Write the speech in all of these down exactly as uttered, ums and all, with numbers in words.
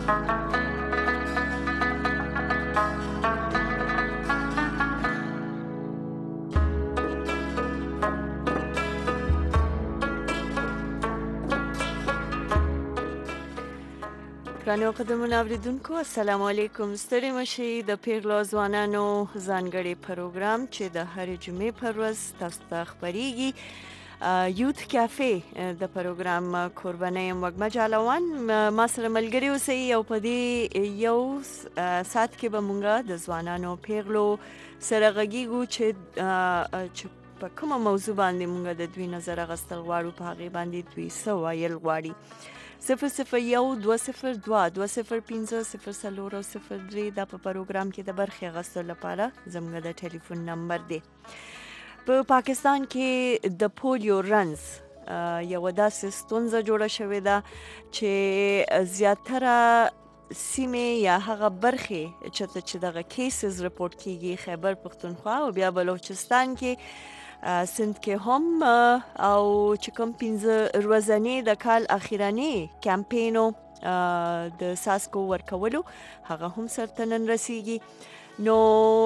ګرانو قدرمنو اوریدونکو السلام علیکم. ستړي مشئ د پیغلو ځوانانو ځانګړي پروګرام چې د هرې جمعې پر ورځ تاسو ته خپریږي یوت کافه د پروګرام قرباني وګما جالوان ما سره ملګری اوسئ او په دې یو سات کې به مونږه د ځوانانو پیغلو سره غږیږو چې په کومه موضوع باندې مونږه د دوی نظر اخیستل غواړو، په هغې باندې دوی څه ویل غواړي. صفر صفر یو دوه صفر دوه دوه صفر پنځه صفر څلور او صفر درې دا په پروګرام کې د برخې اخیستلو لپاره زموږ د ټلیفون نمبر دی. په پاکستان کې د پولیو رنز یوه داسې ستونزه جوړه شوې ده چې زیاتره سیمې یا هغه برخې چې دغه کیسز رپورټ کیږي خیبر پختونخوا او بیا بلوچستان کې سند کې هم او چې کوم پنځه ورځنی د کال اخیراني کمپینو د ساسکو ورکولو هغه هم سرته نن رسیږي. نو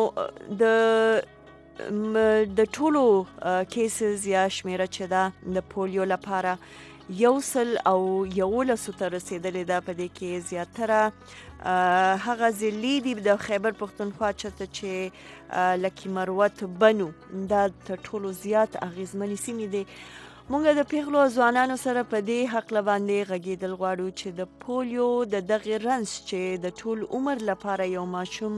د د ټولو کیسز یا شمیره چې ده د پولیو لپاره یو سل او یولسو ته رسیدلې ده. په دې کې زیاتره هغه ضلعې دي د خیبر پختونخوا چې لکه مروت بنو دا تر ټولو زیات اغیزمنې سیمې دي. مونږ د پیغلو ځوانانو سره په دې حق باندې غږیدل غواړو چې د پولیو د دغه رنز چې د ټول عمر لپاره یو ماشوم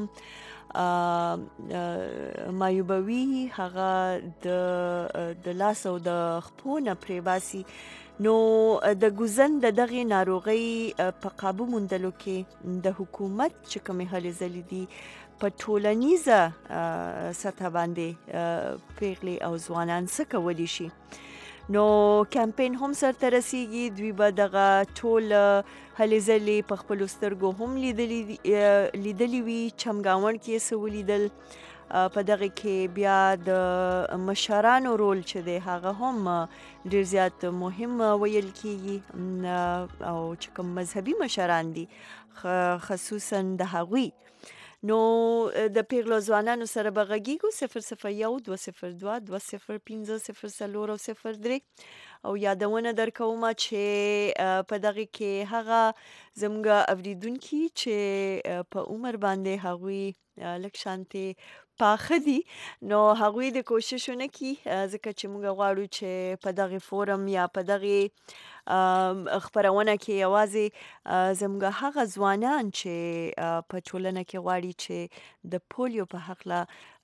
مایوبوي هغه د د لاس او د خپو نه پرې باسي. نو د ګوزن د دغه ناروغي په قابو موندلو کې د حکومت چې کومې هلې ځلې دي په ټولنیزه سطح باندې پیغلې او ځوانان څه کولی شي. نو کمپین هم سرته رسیږي. دوی به دغه ټول هلې ځلې په خپلو سترګو هم لیدلي وي. چمګاونډ کې یې څه ولیدل. په دغه کې بیا د مشرانو رول چې دی هغه هم ډیر زیات مهم ویل کیږي او چې کوم مذهبي مشران دي خصوصا د هغوی. نو د پیغلو ځوانانو سره به غږیږو صفر صفر یو دوه صفر دوه دوه صفر پنځه صفر څلور او صفر درې او یادونه درکوم چې په دغه کې هغه زموږ اوریدونکي چې په عمر باندې هغوی لږ شانتې پاخه دي نو هغوی د کوششونه کوي ځکه چې موږ غواړو چې په دغه فورم یا په دغه خپرونه کې یوازې زموږ هغه ځوانان چې په ټولنه کې غواړي چې د پولیو په هکله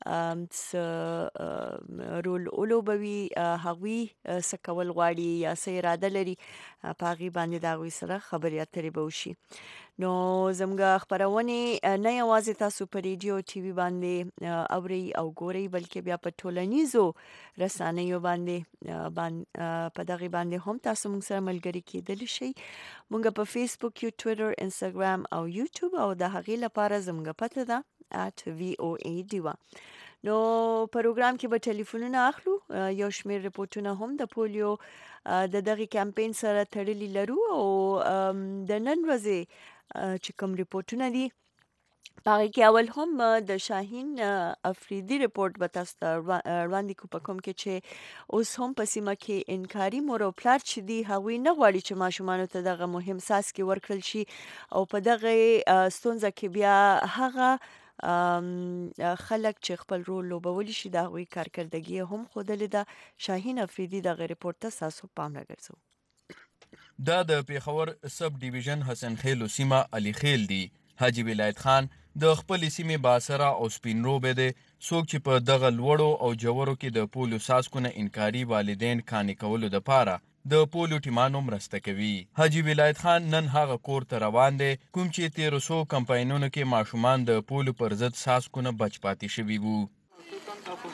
څه رول ولوبوي هغوی څه کول غواړي یا څه اراده لري په هغې باندې د هغوی سره خبرې اترې به وشي. نو زموږ خپرونې نه یوازې تاسو په ریډیو ټي وي باندې اورئ او ګورئ بلکې بیا په ټولنیزو رسنیو باندې په دغې باندې هم تاسو موږ سره ملګري کیدلی شئ. موږ په فیسبوک یو ټویټر انسټاګرام او یوټیوب او د هغې لپاره زموږ پته ده at وی او ای ډیوا. نو پروګرام کې به ټلیفونونه اخلو. یو شمیر رپورټونه هم د پولیو د دغه کمپین سره تړلي لرو او د نن ورځې چې کوم رپورټونه دي په هغې کې اول هم د شاهین افریدي رپورټ به تاسو ته وړاندې کړو په کوم کې چې اوس هم په سیمه کې انکاري مور او پلار چې دي هغوی نه غواړي چې ماشومانو ته دغه مهم څاڅکي ورکړل شي او په دغه ستونزه کې بیا هغه خلک چې خپل رول لوبولی شي د هغوی کارکردګي هم ښودلې ده. شاهین افریدي دغه رپورټ ته ستاسو پام راګرځوو. دا د پیښور سب ډیویژن حسن خیلو سیمه علي خیل دی. حاجی ولایت خان د خپلې سیمې باسره او سپین روبه دی څوک چې په دغه لوړو او جوړو کې د پولیو څاڅکو نه انکاري والدین قانع کولو دپاره د پولیو ټیمانو مرسته کوي. حاجی ولایت خان نن هغه کور ته روان دی کوم چې تیرو سو کمپاینونو کې ماشومان د پولیو پر ضد څاڅکو نه بچ پاتې شوي وو.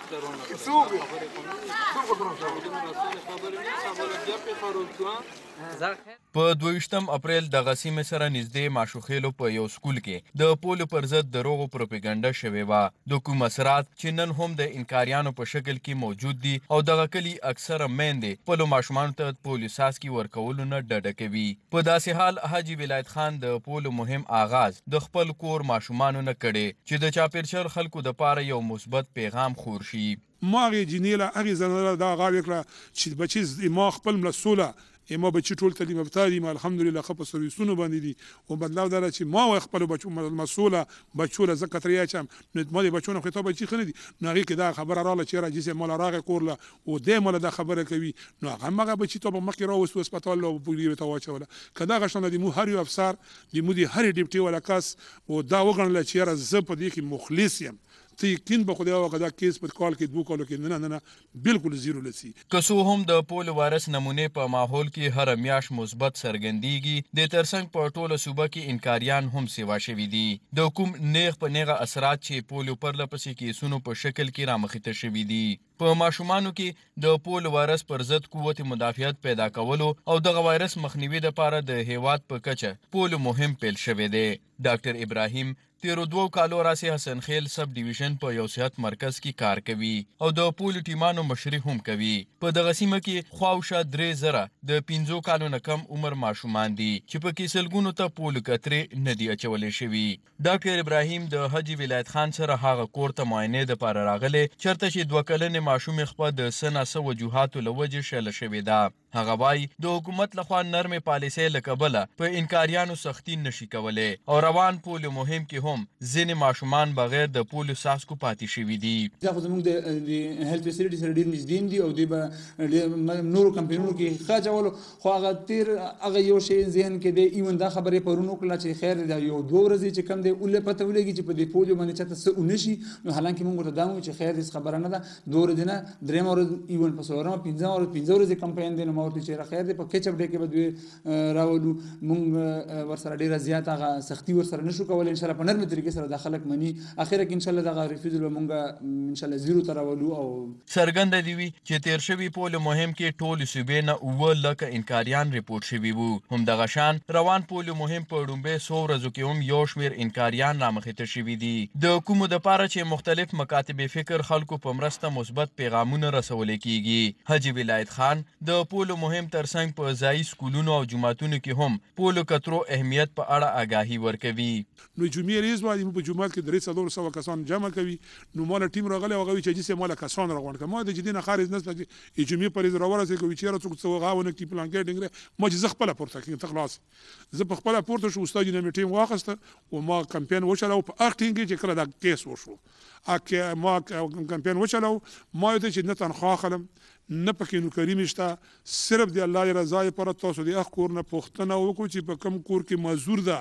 په دویشتم اپریل دغه سیمې سره نږدې ماشوخېلو په یو سکول کې د پولو پر ضد دروغو پروپاګاندا شوې وه. د کوم اثرات چې نن هم د انکاریانو په شکل کې موجود دي او دغه کلي اکثره میندې خپلو ماشومانو ته پولیو څاڅکي ورکولو نه ډډه کوي. په داسې حال حاجي ولایت خان د پولو مهم آغاز د خپل کور ماشومانو نه کړي چې د چاپېرچل خلکو دپاره یو مثبت پیغام خور شي. ما هغې جینۍ له هغې زنانه دا غاړه کړه چې بچي ما خپل مله سوله ما بچي ټول تعلیم یافته دي، ما الحمدلله ښه په سرویسونو باندې دي. او بدلاو دا ده چې ما وایي خپلو بچو مسؤله بچو له زه کترې اچم نو ما د بچو نه خو تا بچي ښه نه دي. نو هغې کې دا خبره راغله چې یاره جیسې ما له راغی کور له او دی ما له دا خبره کوي. نو هغه هم هغه بچي ته به مخکې راوستو هسپتال له پولیو ته واچوله. که دغه شانه د مو هر یو افسر د مو د هرې ډیپټي والا کس او دا وګڼله چې یاره زه په دې کې مخلص یم، ته یقین به خدای وکړه دا کیس په کال کې دوه کالو کې نه نه نه بالکل زیرو لسی. که څو هم د پولو وایرس نمونې په ماحول کې هر میاشت مثبت څرګندېږي، د ترڅنګ په ټوله صوبه کې انکاریان هم سیوا شوي دي. د کوم نیغ په نیغه اثرات چې پولیو پرله پسې کیسونو په شکل کې رامخته شوي دي. په ماشومانو کې د پولو وایرس پر ضد قوت مدافعت پیدا کولو او دغه وایرس مخنیوي دپاره د هیواد په کچه پولو مهم پیل شوی دی. ډاکټر ابراهیم تیرو دوو کالو راسې حسن خیل سب ډیویژن په یو صحت مرکز کې کار کوي او د پولو ټیمانو مشري هم کوي. په دغه سیمه کې خواوشا درې زره د پنځو کالو نه کم عمر ماشومان دي چې پکې سلګونو ته پولو کترې نه دي اچولی شوي. ډاکټر ابراهیم د حاجي ولایت خان سره هغه کور ته معاینې دپاره راغلی چېرته چې دوه کلنې ماشومې خپه د څه ناڅه وجوهاتو له وجې شله شوې ده. هغه وایي د حکومت لخوا نرمې پالیسۍ له کبله په انکاریانو سختي نشي کولی او روان پولو مهم کې هم ځینې ماشومان بغیر د پولو څاڅکو پاتې شوي دي. دا خو زموږ د هیلث فیسیلیټي سره ډېر نږدې دي او دوی به نورو کمپینونو کې ښه اچولو، خو هغه تېر هغه یو شی ذهن کې دی. ایون دا خبرې پرون وکړله چې خیر دا یو دوه ورځې چې کم دی اوله پته ولګي چې په دې پولیو باندې چاته څه ونه شي. نو حالانکې موږ ورته دا وایو چې خیر هېڅ خبره نه ده، دوه ورځې نه درېیمه ورځ ایون په څلورمه پنځمه ورځ پنځه ورځې کمپاین دی. نو ما ورته چې خیر دی په کیچ اپ ډے کې به دوی راولو. موږ ورسره ډېره زیات هغه سختي ورسره نشو کولی. انشاءالله په نرمې طریقې سره دا خلک مني. اخره کې انشاءالله دغه ریفیوزل به موږ انشاءالله زیرو ته راولو. او څرګنده دي وي چې تېر شوي پولو مهم کې ټولې صوبې نه اووه لکه انکاریان ریپورټ شوي وو. همدغه شان روان پولو مهم په ړومبۍ څو ورځو کې هم یو شمېر انکاریان رامخته شوي دي. د کومو دپاره چې مختلف مکاتب فکر خلکو په مرسته مثبت پیغامونه رسولی کیږي. حاجي ولایت خان د پولو مهم ترڅنګ په ځایي سکولونو او جوماتونو کې هم پولو کترو اهمیت په اړه آګاهي ورکوي. نو جمعې ریز باندې موږ په جومات کې درې څلور سوه کسان جمع کوي. نو ماله ټیم راغلی هغه وایي چې جیسې ماله کسان راغونډ کړه. ما د چې دې نه خارج نسته چې جمعې په ریز راورسېږي کوي چې یاره څوک څه هغه ونه کړي پلان کې ډنګرې ما چې زه خپله پورته کړم ته خلاص زه په خپله پورته شو. استاد نه مې ټیم واخیسته او ما کمپین وچلو په هغه ټیم کې چې کله دا کیس وشو ما کمپین وچلو. ما یو ته چې نه تنخواه اخلم نه پکې نوکري مې شته، صرف د الله رضا لپاره تاسو د هغه کور نه پوښتنه وکړو چې په کوم کور کې مزدور ده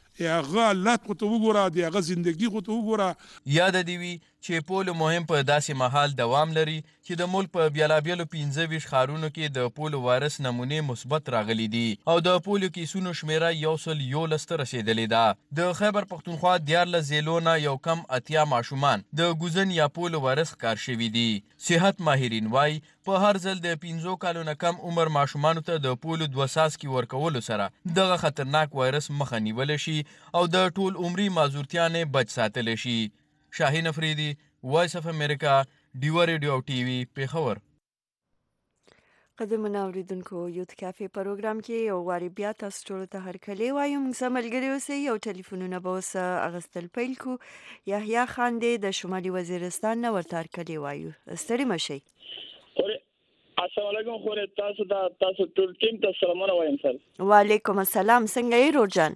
هغه حالات خو ته وګوره، د هغه زندګي خو ته وګوره. یاد دې وي چې پولو مهم په داسې مهال دوام لري چې د ملک په بیلابیلو پنځه ویشت ښارونو کې د پولو وایرس نمونې مثبت راغلي دي او د پولو کیسونو شمیره یو سل یولس ته رسېدلې ده. د خیبر پښتونخوا دیارلس ضلعو نه یو کم اتیا ماشومان د ګوزن یا پولو وایرس ښکار شوي دي. صحت ماهرین وایي په هر ځل د پنځو کالو نه کم عمر ماشومانو ته د پولو دوه څاڅکي ورکولو سره دغه خطرناک وایرس مخه نیولی شي او د ټول عمري معذورتیا نه بچ ساتلی شي. شاهین افریدي، وایس اف امریکا، ډیوه ریډیو او ټي وي، پېښور. قدمونه اوریدونکو یوت کافي پروګرام کې یو وارې بیا تاسو ټولو ته هرکلی وایو. موږ سره ملګري اوسئ او ټلیفونونه به اوس اخیستل پیل کړو. یحیی خان دی د شمالي وزیرستان نه ورته هرکلی وایو. ستړي مه شئ. السلام علیکم. خو تاسو دا تاسو ټول ټیم ته سلامونه وایم سر. وعلیکم السلام. څنګه یې روجان؟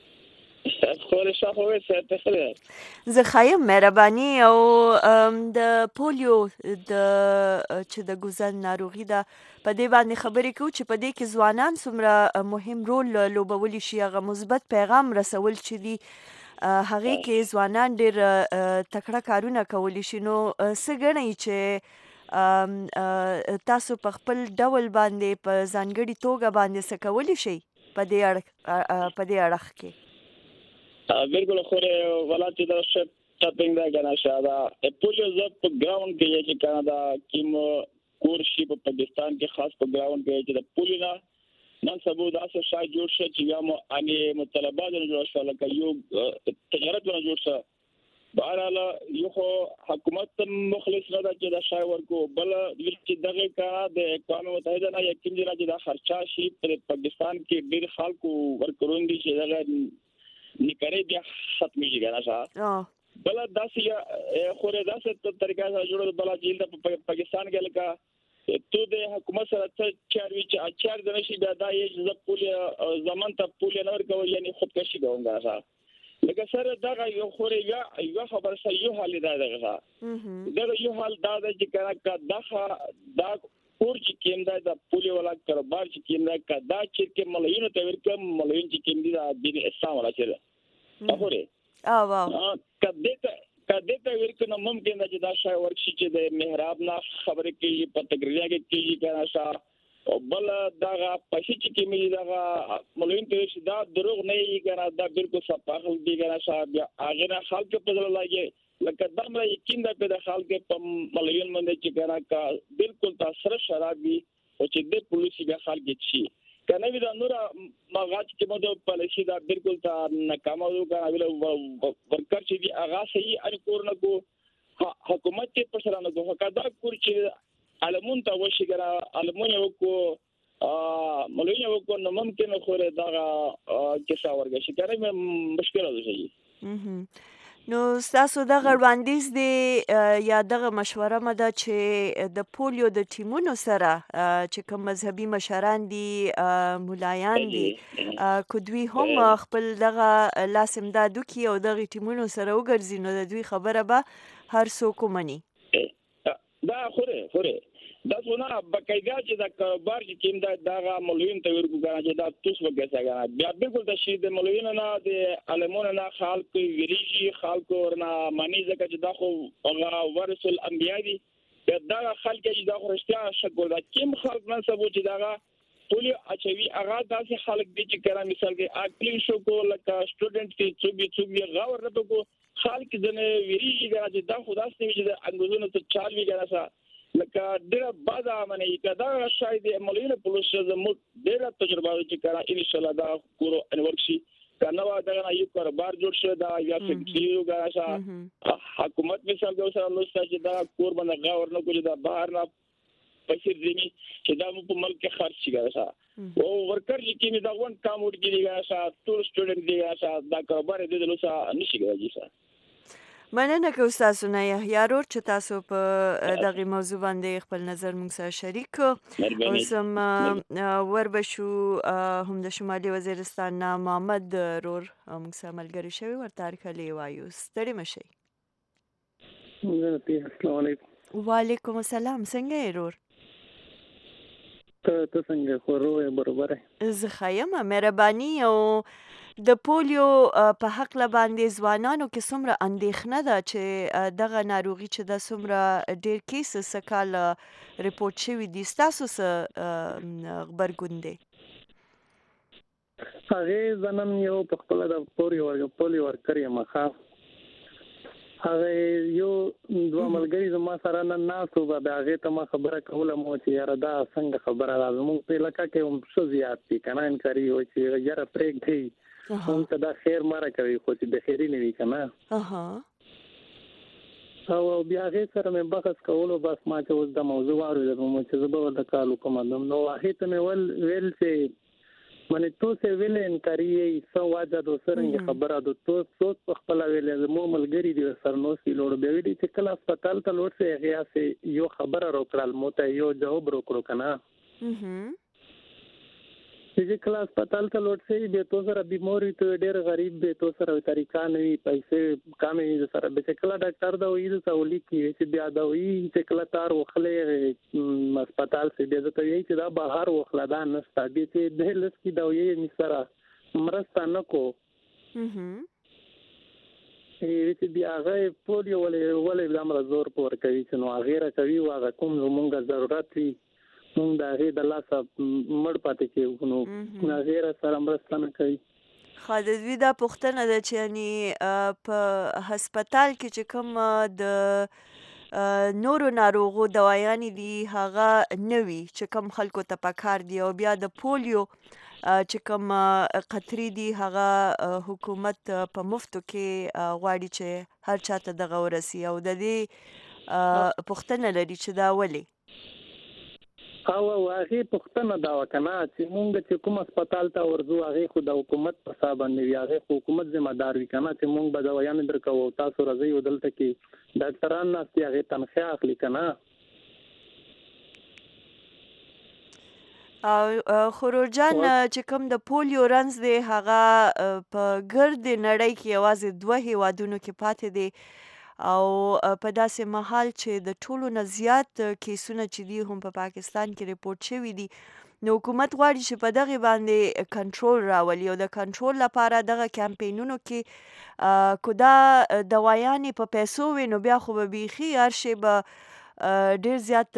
زه ښه یم مهرباني. او د پولیو د چې د ګوزن ناروغي ده په دې باندې خبرې کوو چې په دې کې ځوانان څومره مهم رول لوبولی شي، هغه مثبت پیغام رسول چې دي هغې کې ځوانان ډېر تکړه کارونه کولی شي. نو څه ګڼئ چې تاسو په خپل ډول باندې په ځانګړي توګه باندې څه کولی شئ په دې اړخ کې؟ بالکل خو ولایت در سټاپینګ دا کنه شاده پولیو ز په ګراوند کې چې کنه دا کیم کورشي په پاکستان کې خاص په ګراوند کې چې د پولینا نن سبا دا څه شای جوړ شي چې یا مو اني مطالبات نه جوړ شول لکه یو تجارت نه جوړ شي بهراله یو حکومت مخلص نه دا چې دا شای ورکو بل چې دغه کار د اقوام متحده نه یقین دي چې دا خرچه شي په پاکستان کې ډیر خلکو ورکرون دي چې دا نکړې بیا ختمي کیږي نه بل داسې خوره داسې طریقه سره جوړه بل جیل د پاکستان کې لکه تو د حکومت سره څه چاروي چې اچار د نشي بیا دا یې ز پولی زمان ته پولی نور کوي یعنی خودکشي کوونګا لکه سره دا یو خوره یا یو خبر سره یو حال دا دغه دا یو حال دا چې کړه دا دا کور چې کیند دا پولی ولا کاروبار چې کیند دا چې کې مليون ته ورکم مليون چې کیند دا د اسلام ولا چیرې اخوره اه واو کدی ته کدی ته ورکنه ممکن ده چې دا شای ورشي چې د محراب نه خبرې کوي په تقریریا کې کوي کنه شا او بل دا پښې چې کوي دا مولوین ته چې دا دروغ نه یې کنه دا بالکل صفاخل دی کنه شا بیا هغه نه خلک په ځل لګي لکه دا مې یقین ده په خلک په مولوین باندې چې کنه کا بالکل تاثیر شرابي او چې د پولیسي بیا خلک شي کنه وی دا نور ماغات چې مو د پالیسي دا بالکل تا ناکامه وکړه ویل ورکر چې دی اغا صحیح ان کور نه کو حکومت ته پر سره نه کو کدا کور چې علمون ته وشي ګره علمون یو کو مولوی یو کو نو ممکن خوره دا کیسه ورګه شي کنه مشکل ده شي نو تاسو د غړوندیز دی یا دغه مشوره مده چې د پولیو د ټیمونو سره چې کوم مذهبي مشران دي مولایان دي کو دوی هم خپل دغه لازم دادو کی او دغه ټیمونو سره وګرځي نو د دوی خبره به هر څوک مني دا خوره خوره دا څونه بقایدا چې دا کاروبار چې کیم دا دغه مولوین ته ورګو غواړي چې دا توس وګساګا بیا بالکل د شی د مولوین نه د علمون نه خلق ویریږي خلق ورنه معنی ځکه چې دا خو هغه ورث الانبیاء دي دا خلک چې دا خرشتیا شګول دا کیم خلق منسبو چې دا پولیو اچوي هغه داسې خلک دي چې کړه مثال کې اکلی شو کو لکه سټوډنټ کې څوګي څوګي غاور نه کو خلک ځنه ویریږي چې دا خدای ستې چې د انګوزونو ته چال وی ګرځا لکه ډېر بادا منی کدا شاید مولوی پولیس زموږ ډېر تجربه چې کړه ان شاء الله دا کورو انورشي کنه وا دا یو کاروبار جوړ شو دا یا فکریو غاښه حکومت مثال کو سره لوسته چې دا کور باندې غاور نه کوي دا بهر نه پیسې دیني چې دا په ملک خرچ شي غاښه او ورکر چې می دا ون کام ورګي غاښه ټول سټوډنټ دی غاښه دا کاروبار دې لوسه نشي غاښه مننه که تاسو نه یحیی رور چې تاسو په دغه موضوع باندې خپل نظر موږ سره شریک کړ اوس هم وربشو هم د شمالي وزیرستان نه محمد رور موږ سره ملګری شوی ورته کلی وایو ستړي مشي السلام علیکم وعلیکم السلام څنګه یې رور ته ته څنګه خو روه برابر زه خایم مهرباني او د پولیو په حق باندې ځوانانو کې څومره اندېښنه ده چې دغه ناروغي چې د څومره ډېر کیس سکال ریپورت شوی دي تاسو څه خبرګون دی هغه ځنن یو په خپل د پولیو پولیو ورکري مخه هغه یو دوه ملګری زما سره نن ناسو به هغه ته ما خبره کوله مو چې یاره دا څنګه خبره راځم موږ په لکه کې هم څه زیات دي کنه انکاري و چې یاره پرېګ دی هم ته دا خیر ماره کوي خو چې د خیري نه وي کنه اها او بیا هغه سره مې بحث کولو بس ما چې اوس د موضوع وارو مو چې زه به د کالو کوم نو هغه ته مې ول ویل چې منه تو سه ویل انکاري سو واجه د سرنګ خبره د تو څوک په خپل ویل مو ملګری دي سرنوسي لوړ به وی دي چې کله هسپتال ته لوړ سه هغه سه یو خبره روکړل مو ته یو جواب روکړو کنه اها چې کله هسپتال ته لوړ سه به تو سره بیماری ته ډېر غریب به تو سره طریقہ نه وي پیسې کامې سره به کله ډاکټر دا وایي د سولي کې چې بیا دا وایي چې کله تار وخلې هسپتال سه به ته وایي چې دا بهر وخلا دا نستا دي چې د لس کې دا وایي می سره مرسته نه کو اها چې بیا هغه پولیو ولې ولې د امر زور پور کوي چې نو هغه کوي واغه کوم زمونږ ضرورت وي مونږ د هغه د لاسه مړ پاتې کېږو نو هغه سره مرسته نه کوي ښه د دوی دا پوښتنه ده چې یعنې په هسپتال کې چې کوم د نورو ناروغو دوايانې دي هغه نه وي چې کوم خلکو ته پکار دي، او بیا د پولیو چې کوم قطرې دي هغه حکومت په مفتو کې غواړي چې هر چاته دغه ورسي، او د دې پوښتنه لري چې دا ولې. او هغه پښتنه دا وکنه چې مونږ چې کوم هسپتال ته ورځو هغه خو د حکومت په حساب باندې وي، هغه حکومت ذمہ دار وي کنه چې مونږ به دوايان درکو تاسو راځي ودلته کې ډاکټران ناستي هغه تنخواه اخلي کنه. او خروج جان چې کوم د پولیو رنز دی هغه په ګرد نړۍ کې یوازې دوه هیوادونو کې پاتې دی، او په داسې مهال چې د ټولو نه زیات کیسونه چې دي هم په پاکستان کې ریپورت شوي دي، نو حکومت غواړي چې په دغه باندې کنټرول راولي، او د کنټرول لپاره دغه کمپینونو کې کو دا دوايانې په پیسو وي نو بیا خو به بیخي هر شی به ډیر زیات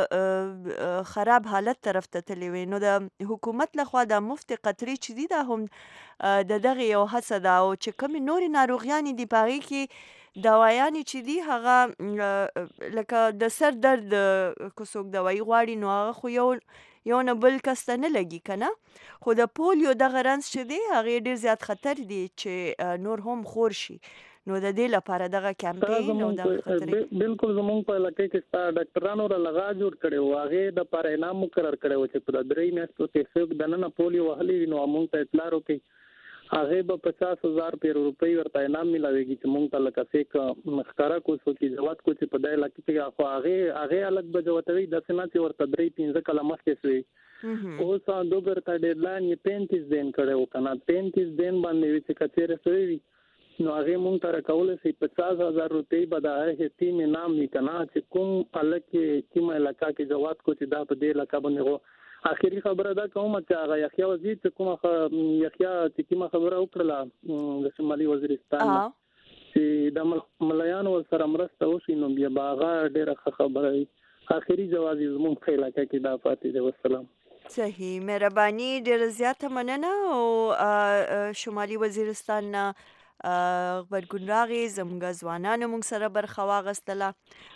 خراب حالت طرف ته تللی وي. نو د حکومت لخوا د مفت قطرې چې دي دا هم د دغه یو هڅه ده، او چې کومې نورې ناروغیانې دي په هغې کې دوايانې چې دي هغه لکه د سر درد که څوک دوايي غواړي نو هغه خو یو یو نه بل کس ته نه لګي کنه، خو د پولیو دغه رنز چې دی هغې ډیر زیات خطر دی چې نور هم خور شي، نو د دې لپاره دغه کمپین او دغه خطرې بالکل زمونږ په علاقې کې ستا ډاکټرانو را لغا جوړ کړی و، هغې د پاره انعام مقرر کړی و چې په درې میاشتو کې څوک دننه پولیو وهلی وي نو مونږ ته اطلاع وکړي، هغه به پچاس هزار پیر روپۍ ورته انعام ملاويږي چې مونږ ته لکه څه مخکاره کو څو کې جوات کو چې په دای علاقې کې خو هغه هغه الګ به جواتوي د سنا چې ورته درې پنځه کله مخکې سوی او سا دوګر ته ډیډلاین یې پینتیس دین کړو کنه، پینتیس دین باندې چې کچېره سوی نو هغه مونږ ته راکول سي پچاس هزار روپۍ به د هغه ټیم نام نکنه چې کوم الګ کې کومه علاقې کې جوات کو چې دا په دې علاقې باندې اخیری خبره دا کوم چې هغه یحیی وزیر چې کومه یحیی چې کومه خبره وکړه د شمالي وزیرستان چې د ملایانو سره مرسته وشي نو بیا هغه ډیره خبره اخیری جواز زموږ په علاقې کې دا پاتې دی. والسلام. صحیح، مهرباني ډیره زیاته مننه. او شمالي وزیرستان نه غبرګون راغی، زموږ ځوانانو موږ سره برخه واغستله،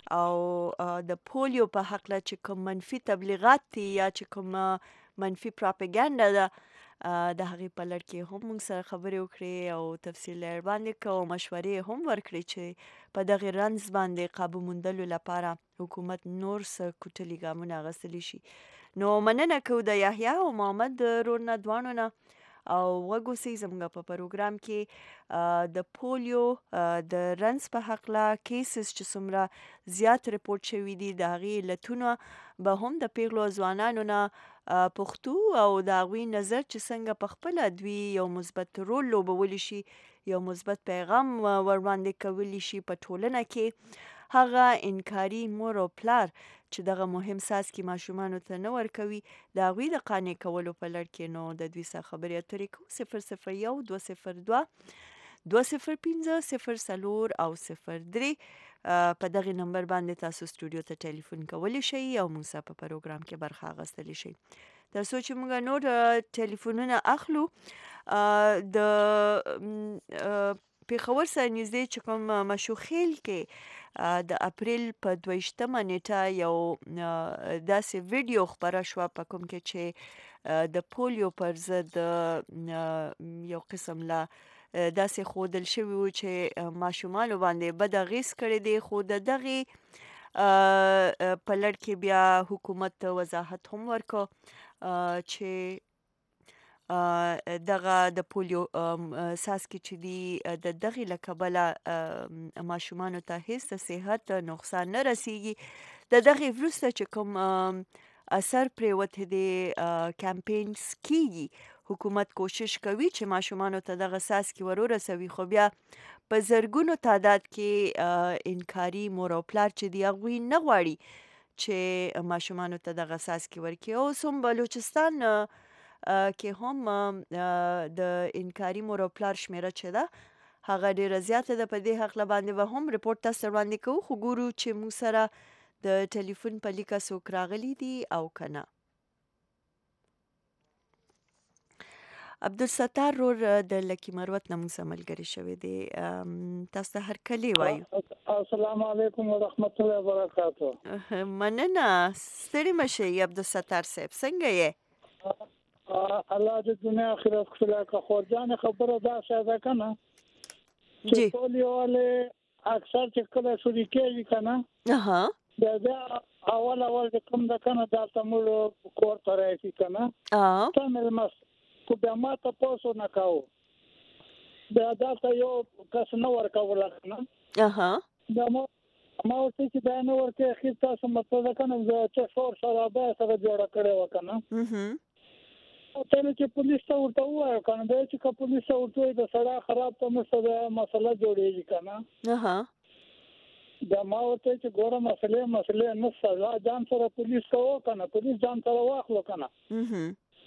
او د پولیو په هکله چې کوم منفي تبلیغات دي یا چې کوم منفي پراپاګاندا ده د هغې په لړ کې هم موږ سره خبرې وکړې او تفصیل یې ورباندې کړه او مشورې هم ورکړې چې په دغې رنځ باندې قابو موندلو لپاره حکومت نور څه کوټلي ګامونه اخیستلی شي. نو مننه کوو د یحیی او محمد رور نه دواړو نه، او وګوسئ زموږ په پروګرام کې د پولیو د رنځ په هکله کیسز چې څومره زیات ریپورټ شوي دي د هغې علتونه به هم د پیغلو ځوانانو نه پوښتو، او د هغوی نظر چې څنګه په خپله دوی یو مثبت رول لوبولی شي، یو مثبت پیغام ورباندې کولی شي په ټولنه کې. هغه انکاري مور او پلار چې دغه مهم څاڅکي ماشومانو ته نه ورکوي د هغوی د قانع کولو په لړ کې نو د دوی سره خبرې اترې کوو. صفر صفر یو دوه صفر دوه دوه صفر پنځه صفر څلور او صفر درې په دغه نمبر باندې تاسو سټوډیو ته ټلیفون کولی شئ او موږ سره په پروګرام کې برخه اخیستلی شئ. تر څو چې موږ نور ټلیفونونه اخلو، د پیښور سره نږدې چې کوم مشوخیل کې د اپریل په دویشتمه نیټه یو داسې ویډیو خپره شوه په کوم کې چې د پولیو پر ضد یو قسم لا داسې ښودل شوي وو چې ماشومانو باندې بد اغېز کړی دی، خو د دغې په لړ کې بیا حکومت وضاحت هم ورکړ چې دغه د پولیو څاڅکي چې دي د دغې له کبله ماشومانو ته هیڅ د صحت نقصان نه رسیږي. د دغې وروسته چې کوم اثر پرېوتی دی کمپینز کیږي، حکومت کوشش کوي چې ماشومانو ته دغه څاڅکي ور ورسوي، خو بیا په زرګونو تعداد کې انکاري مور او پلار چې دي هغوی نه غواړي چې ماشومانو ته دغه څاڅکي ورکړي. اوس هم بلوچستان کې هم د انکاري مور او پلار شمیره چې ده هغه ډیره زیاته ده. په دې هکله باندې به هم ریپورټ تاسو وړاندې کوو، خو ګورو چې موږ سره د ټلیفون په لیکه څوک راغلي دي او که نه. عبدالستار رور د لکی مروت نه موږ سره ملګری شوی دی. ام، تاسو ته هرکلی وایو. السلام علیکم ورحمت الله وبرکاتہ. مننه، ستړي مشئ عبدالستار صاحب، څنګه یې؟ الله دې دنیا آخرت خلا کا خورجان خبره دا شاده کنه جی چې پولیو والے اکثر چې کله شوري کوي کنه اها دا دا اول اول چې کوم د کنه دا تمول کور ته راځي کنه اه ته مې مس کو بیا ما ته پوسو نه کاو دا دا ته یو کس نه ورکول کنه اها دا ما ما ورته چې دا نه ورته اخیر تاسو مطلب کنه چې شور شرابه سره جوړ کړي وکنه اها ته چې پولیس ته ورته وایو کنه دا چې که پولیس ته ورته د سړی خراب ته مسله مسله جوړېږي کنه اها دا ما ورته چې ګوره مسله مسله نه سزا ځان سره پولیس ته وکنه پولیس ځان سره واخلو کنه اها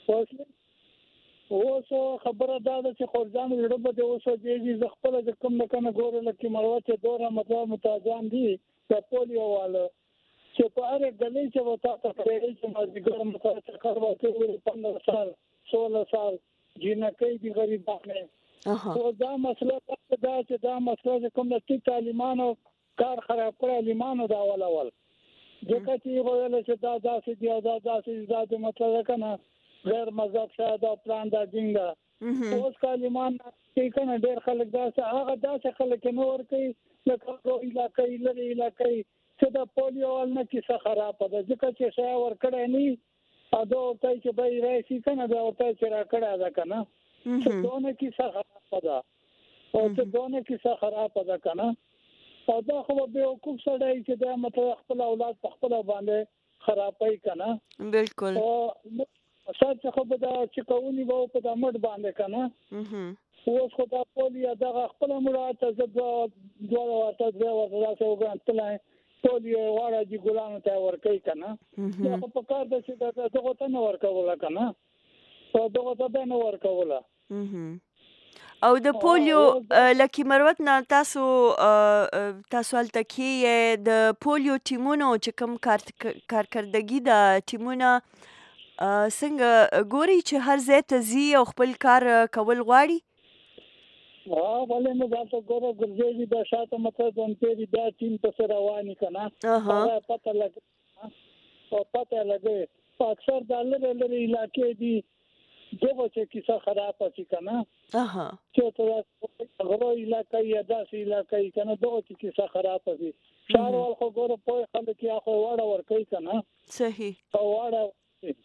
اوس خبره دا ده چې خورجان وړو به اوس دیږي ز خپل د کوم نه کنه ګوره لکه مروه دوره مطلب متاجان دي په پولیو والو چې په اړه غلې چې وتا ته پرې چې ما د ګرم څخه کار وکړي پندرہ سال سولہ سال جنکې دي غریبانه اها او دا مسله دا چې دا مسله کوم د تعلیمانو کار خراب کړی لیمانو دا اول اول ځکه چې ویل چې دا داسې دی دا داسې دا د مطلب کنه غیر مذهب شاده پلان دا دینګه اوس کلمان چې کنه ډېر خلک دا هغه داسې خلک نور کوي لکه په علاقې لري علاقې چې دا پولیو ول نه کیسه خراب ده ځکه چې شای ور کړی نه اده ته چې به راشي کنه دا ورته چې را کړی دا کنه چې دونه کیسه خراب ده او چې دونه کیسه خراب ده کنه او دا خو به حقوق سره چې دا مطلب خپل اولاد په خپل باندې خرابای کنه بالکل او سات خو به دا چې کوونی وو په د مړ باندې کنه اوس خو دا پولیو دا خپل مړه ته زړه دوه ورته دوه ورته وګڼل پولیو واره دي ګلانو ته ور کوي کنه دا خو په کار د چې دا دغه ته نه ور کوله کنه او دغه ته نه ور کوله او د پولیو لکی مروت نه تاسو تاسو هلته کې د پولیو ټیمونو چې کوم کارکردګي د ټیمونه څنګه ګوري چې هر ځای ته ځي او خپل کار کول غواړي؟ ها ولې نه دا ته ګوره ګرځېږي د شاته مطلب د پیری دا ټیم په رواني کنه هغه پته لګي او پته لګي اکثر د لری لری علاقې دي دغه چې کیسه خراب شي کنه اها چې ته غوړ علاقې یا داسې علاقې کنه دغه چې کیسه خراب شي شهر خو ګوره په خلک یا خو وړه ور کوي کنه صحیح او وړه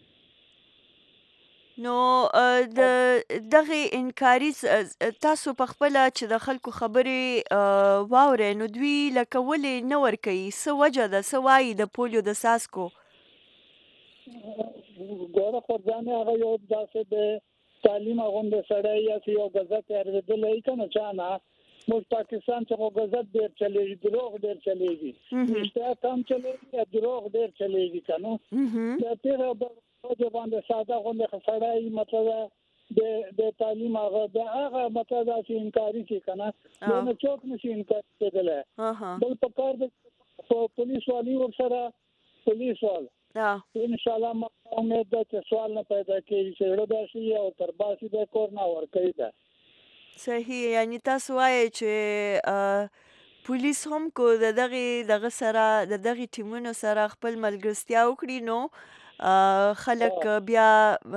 نو د دغه انکاري تاسو په خپل چې د خلکو خبرې واورئ نو دوی لکه ولې نه ور کوي څه وجه ده څه وایي د پولیو د ساسکو؟ ګوره خورجانې هغه یو داسې د تعلیم غونډه سړی یا یو غزت اورېدلی کنه چا نه موږ پاکستان څخه غزت ډېر چلېږي دروغ ډېر چلېږي رښتیا کم چلېږي دروغ ډېر چلېږي کنه دا تیر په باندې ساده غونډه سړی مطلب د د تعلیم هغه د هغه مطلب چې انکاري شي کنه نو چوک نشي انکار کېدلی بل په کار د پولیس والی ورسره پولیس وال ان شاء الله ما امید ده چې سوال نه پیدا کیږي چې ورته شي او تر باسي د کور نه ور کوي دا صحیح یعنی تاسو وایي چې پولیس هم کو دغه دغه سره دغه ټیمونو سره خپل ملګرتیا وکړي نو خلک بیا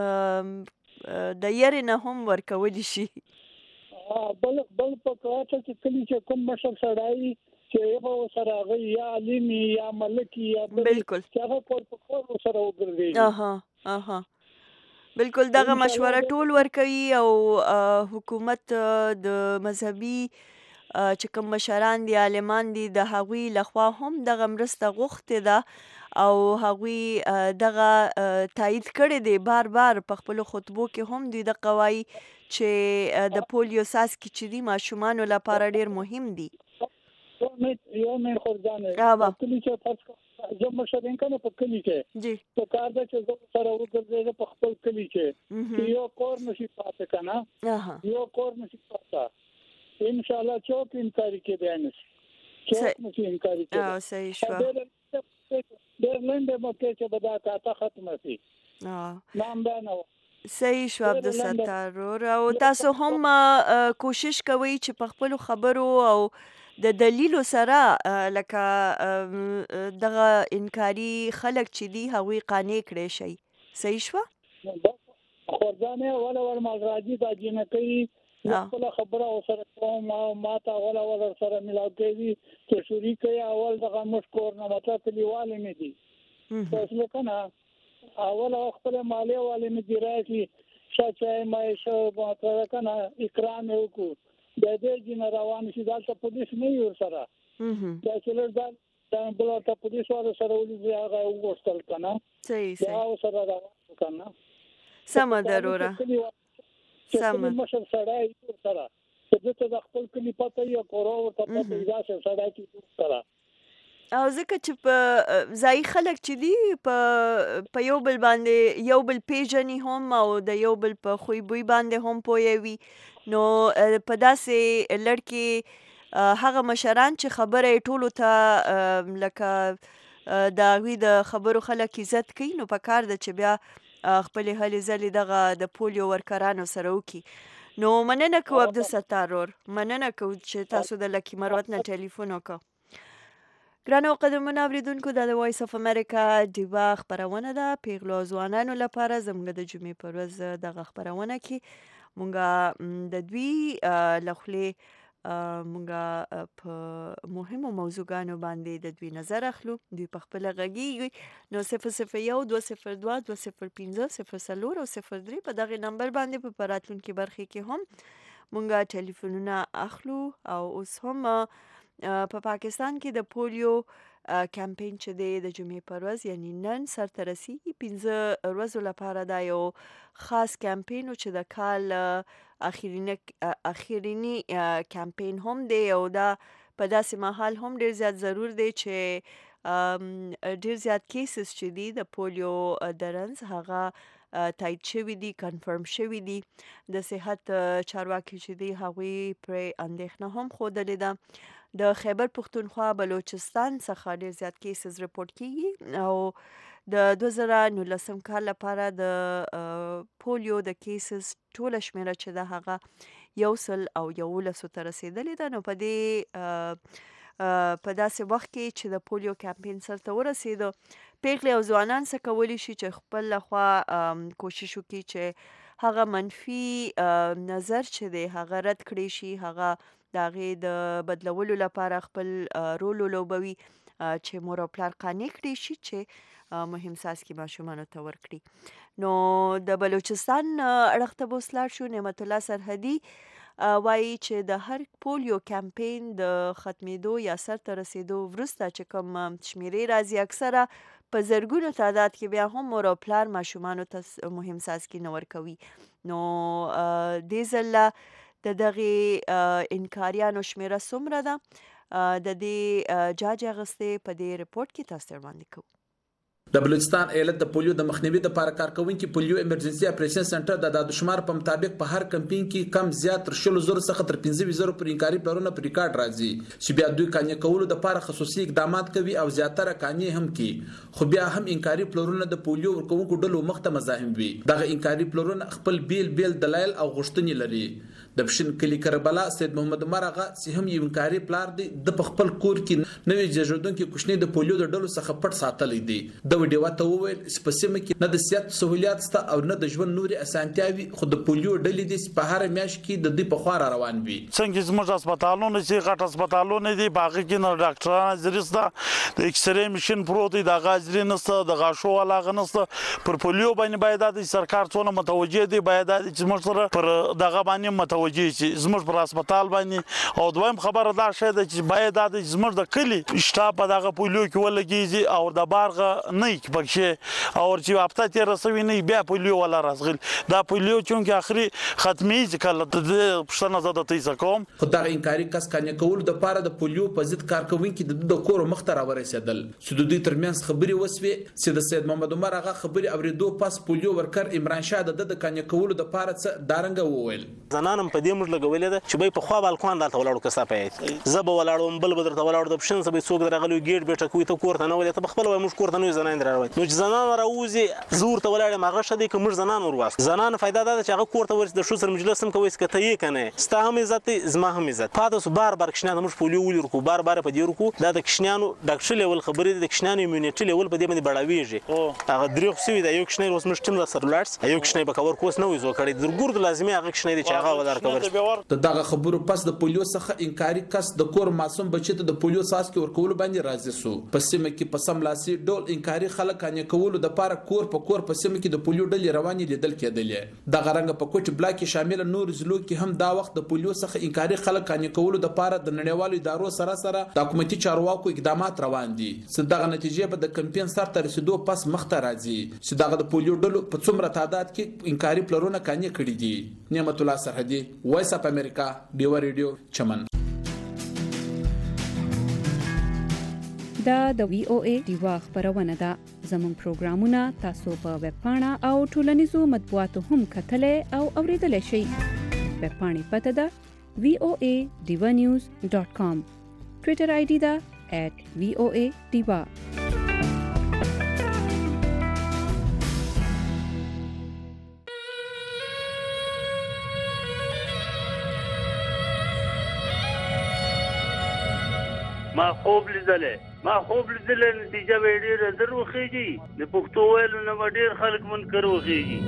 د یری نه هم ورکول شي بل بل په کار چې کلی چې کوم مشر سړی چې یو سره غي یا علمي یا ملکی یا بالکل هغه کور په کور سره وګرځي اها اها بالکل دغه مشوره ټول ورکوي او حکومت د مذهبي چې کوم مشران دي عالمان دي د هغوی لخوا هم دغه مرسته غوښتې ده او هغوی دغه تایید کړی دی بار بار په خپلو خطبو کې هم دوی د قوایي چې د پولیو څاڅکي چې دي ماشومانو لپاره ډېر مهم دي. یو مې یو مې خورجانې کلی چې فرض زه مشرین کنه په کلی کې جی په کار ده چې زه سره وګرځم په خپل کلی کې یو کور نشي پاتې کنه یو کور نشي پاتې ان شاء الله چوک انکاری کې بیان شي چوک نشي انکاری کې اه صحیح شو ډېر لنډه مکه چې بدا تا ختمه شي اه نام دا نه صحیح شو عبدالستار او تاسو هم کوشش کوئ چې په خپلو خبرو او د دلیلو سره لکه دغه انکاري خلک چې دي هغوی قانع کړی شئ. صحیح شوه؟ خورځانې اوله ور مازراجي دا جنکۍ خپل خبره ورسره کوم او ما ته اوله ور سره ملاو کوي چې شروع کوي اول دغه مشکور نه مطلب کلیواله نه دي تاسو کنه اول خپل مالی والے مې دی راځي چې ما شو مطلب کنه اکرام وکړو د دې جن روان شي دا ته پولیس نه یو سره دا چې له دا بل ته پولیس واره سره ولې هغه وستل کنه صحیح صحیح دا سره روان کنه سمه ضروره سمه مشر سړی سره چې ته د خپل کلی پته یو کورو ته پته دا سړی چې سره او ځکه چې په ځای خلک چې دي په په یو بل باندې یو بل پیژني هم او د یو بل په خوی بوی باندې هم پوهوي نو په داسې لړ کې هغه مشران چې خبره یې ټولو ته لکه د هغوی د خبرو خلک عزت کوي نو په کار ده چې بیا خپلې هلې ځلې دغه د پولیو ورکرانو سره وکړي. نو مننه کوو عبدالستار ورور، مننه کوو چې تاسو د لکي مروت نه ټلیفون وکړ. ګرانو قدرمنو اوریدونکو دا د وایس اف امریکا ډیوا خپرونه ده پیغلو ځوانانو لپاره. زموږ د جمعې په ورځ دغه خپرونه کې مونږ د دوی له خولې مونږ په مهمو موضوعګانو باندې د دوی نظر اخلو. دوی په خپله غږیږي نو صفر صفر یو دوه صفر دوه دوه صفر پنځه صفر څلور او صفر درې په دغې نمبر باندې په راتلونکي برخې کې هم مونږ ټلیفونونه اخلو. او اوس هم په پاکستان کې د پولیو کمپین چې دی د جمعې په ورځ یعنی نن سرته رسیږي. پنځه ورځو لپاره دا یو خاص کمپین و چې د کال اخرینی کمپین هم دی او دا په داسې مهال هم ډیر زیات ضرور دی چې ډیر زیات کیسز چې دي د پولیو د رنز هغه تایید شوي دي، کنفرم شوي دي. د صحت چارواکي چې دي هغوی پرې اندېښنه هم ښودلې ده. د خیبر پښتونخوا بلوچستان څخه ډیر زیات کیسز رپورټ کیږي او د دوه زره نولسم کال لپاره د پولیو د کیسز ټوله شمیره چې ده هغه یو سل او یولسو ته رسېدلې ده. نو په دې په داسې وخت کې چې د پولیو کمپین سرته ورسېدو پیغلې او ځوانان څه کولی شي چې خپل لخوا کوشش وکړي چې هغه منفي نظر چې دی هغه رد کړی شي، هغه د هغې د بدلولو لپاره خپل رول ولوبوي چې مور او پلار قانع کړي شي چې مهم څاڅکي ماشومانو ته ورکړي. نو د بلوچستان اړخ ته به اوس لاړ شو. نعمت الله سرحدي وایي چې د هر پولیو کمپین د ختمېدو یا سرته رسېدو وروسته چې کوم شمیرې راځي اکثره په زرګونو تعداد کې بیا هم مور او پلار ماشومانو ته مهم څاڅکي نه ورکوي. نو دې ځل د دغې انکاریانو شمیره څومره ده د دې جاج اخیستې په دې رپورټ کې تاسو ته وړاندې کوو. د بلوچستان ایالت د پولیو د مخنیوي لپاره کارکوونکي پولیو ایمرجنسي اپریشن سنټر د دادو شمار په مطابق په هر کمپین کې کم زیات تر شلو زرو څخه تر پنځه ویشت زرو پر انکاري پلانونه پر ریکارډ راځي چې بیا دوی قانع کولو لپاره خصوصي اقدامات کوي او زیاتره قانع هم کوي. خو بیا هم انکاري پلانونه د پولیو ورکوونکو ډلو مخته مزاحم وي. دغه انکاري پلانونه خپل بیل بیل دلایل او غوښتنې لري. د پښین کلی کربلا سید محمد مرغه چې هم یو انکاري پلار دی د خپل کور کې نوې جوړونکو کوشنې د پولیو د ډلو څخه پټ ساتلې دي. د وډیو ته وویل په سیمه کې نه د صحت سہولیات شته او نه د ژوند نوري اسانتیاوي خو د پولیو ډلې د په هر میاشت کې د دې په خوا روان وي. څنګه زموږ هسپتالونه چې غټ هسپتالونه دي باغ کې نه ډاکټرانو زریسته د ایکس رې ماشين پروت دی د غاجري نسته د غاښو علاقه نسته. پر پولیو باندې باید د سرکار څونه متوجه دی باید چې موږ سره پر دغه باندې متوجه شي زموږ پر هسپتال باندې. او دویم خبره دا شې د چې باید د زموږ د کلی شټاپ دغه پولیو کې ولګيږي او د بارغه نه پکې او چې هفته تیر رسوي نه بیا پولیو ولا راسغل دا پولیو چونکه اخري ختمي کله د پښتنه زده تیسه کوم. خدای انکاري کس کنه کول د پاره د پولیو په ضد کارکوونکي د کور مختره ورسېدل. سودودي ترمنځ خبري وسوي چې د سید محمد عمر هغه خبري اوریدو پاس پولیو ورکر عمران شاه د د کنه کول د پاره څه دارنګ وویل. زنانم په دې موږ لګولې ده چې به په خوا بالکون راته ولاړو کسا پې زه به ولاړم بل بدر ته ولاړ د پښن سبې څوک درغلو ګیټ بیٹه کوي ته کوړه نه ولې ته خپل وای موږ کوړه نه زنان دراوي نو زنان راوځي زور ته ولاړ ماغه شدي که موږ زنان ورواس زنان فائدہ ده چې هغه کوړه ورس د شو سر مجلس هم کوي سکته یې کنه ستا هم عزت زما هم عزت پاتې بار بار کښنه موږ پولیو ولر کو بار بار په دې ورکو دا د کښنانو ډاکټر لیول خبرې د کښنانو ایمونټي لیول په دې باندې بڑاويږي هغه درې خو سوي دا یو کښنه اوس موږ ټیم سره لاړس یو کښنه به کور کوس نه وي زو کړي درګور لازمي هغه کښنه دي چې هغه ولر کوي دغه خبرو پس د پولیو څخه انکاري کس د کور معصوم بچی ته د پولیو ساس کې ورکول باندې راضي سو په سیمه کې په سملاسي ډول انکاري خلک انې کول د پاره کور په کور په سیمه کې د پولیو ډلې رواني لیدل کېدلې د غرنګ په کوټ بلاک کې شامل نور زلو کې هم دا وخت د پولیو څخه انکاري خلک انې کول د پاره د نړیوالو ادارو سره سره د حکومتي چارواکو اقدامات روان دي صدغه نتیجې به د کمپاین سره تر رسیدو پس مخته راځي چې دغه د پولیو ډلو په څومره تعداد کې انکاري پلرونه کانې کړي دي نعمت الله سرحدي وایس اپ امریکا ډیو ریډیو چمن دا د وی او ای ډیوا خبرونه ده زموږ پروګرامونه تاسو په ویب پاڼه او ټولنیزو مطبوعاتو هم کتلې او اوریدلای شئ ویب پاڼې پته ده وی او ای ډیوا نیوز ډاٹ کام ټویټر آی ډي ده ایٹ وی او ای ډیوا ما خوب لیدلې ما خوب لیدلې نتیجه به ډېره زر وخیږي د پښتو ویلو نه به ډېر خلک منکر وخیږي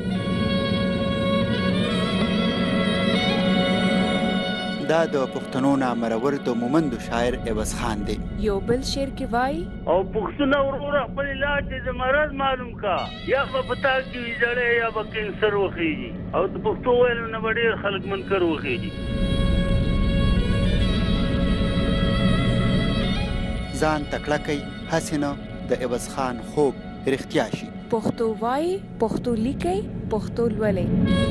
دا د پښتنو نامرور د مومندو شاعر عوض خان دی یو بل شعر کې وای او پښتون ورور خپل علاج د مرض معلوم کا یا په پتا کې ویځړې یا به کینسر وخیږي او د پښتو ویلو نه به ډېر خلک منکر وخیږي ځان تکړه کوي هسې نه د عوض خان خوب رښتیا شي پښتو وایي پښتو لیکئ پښتو لولئ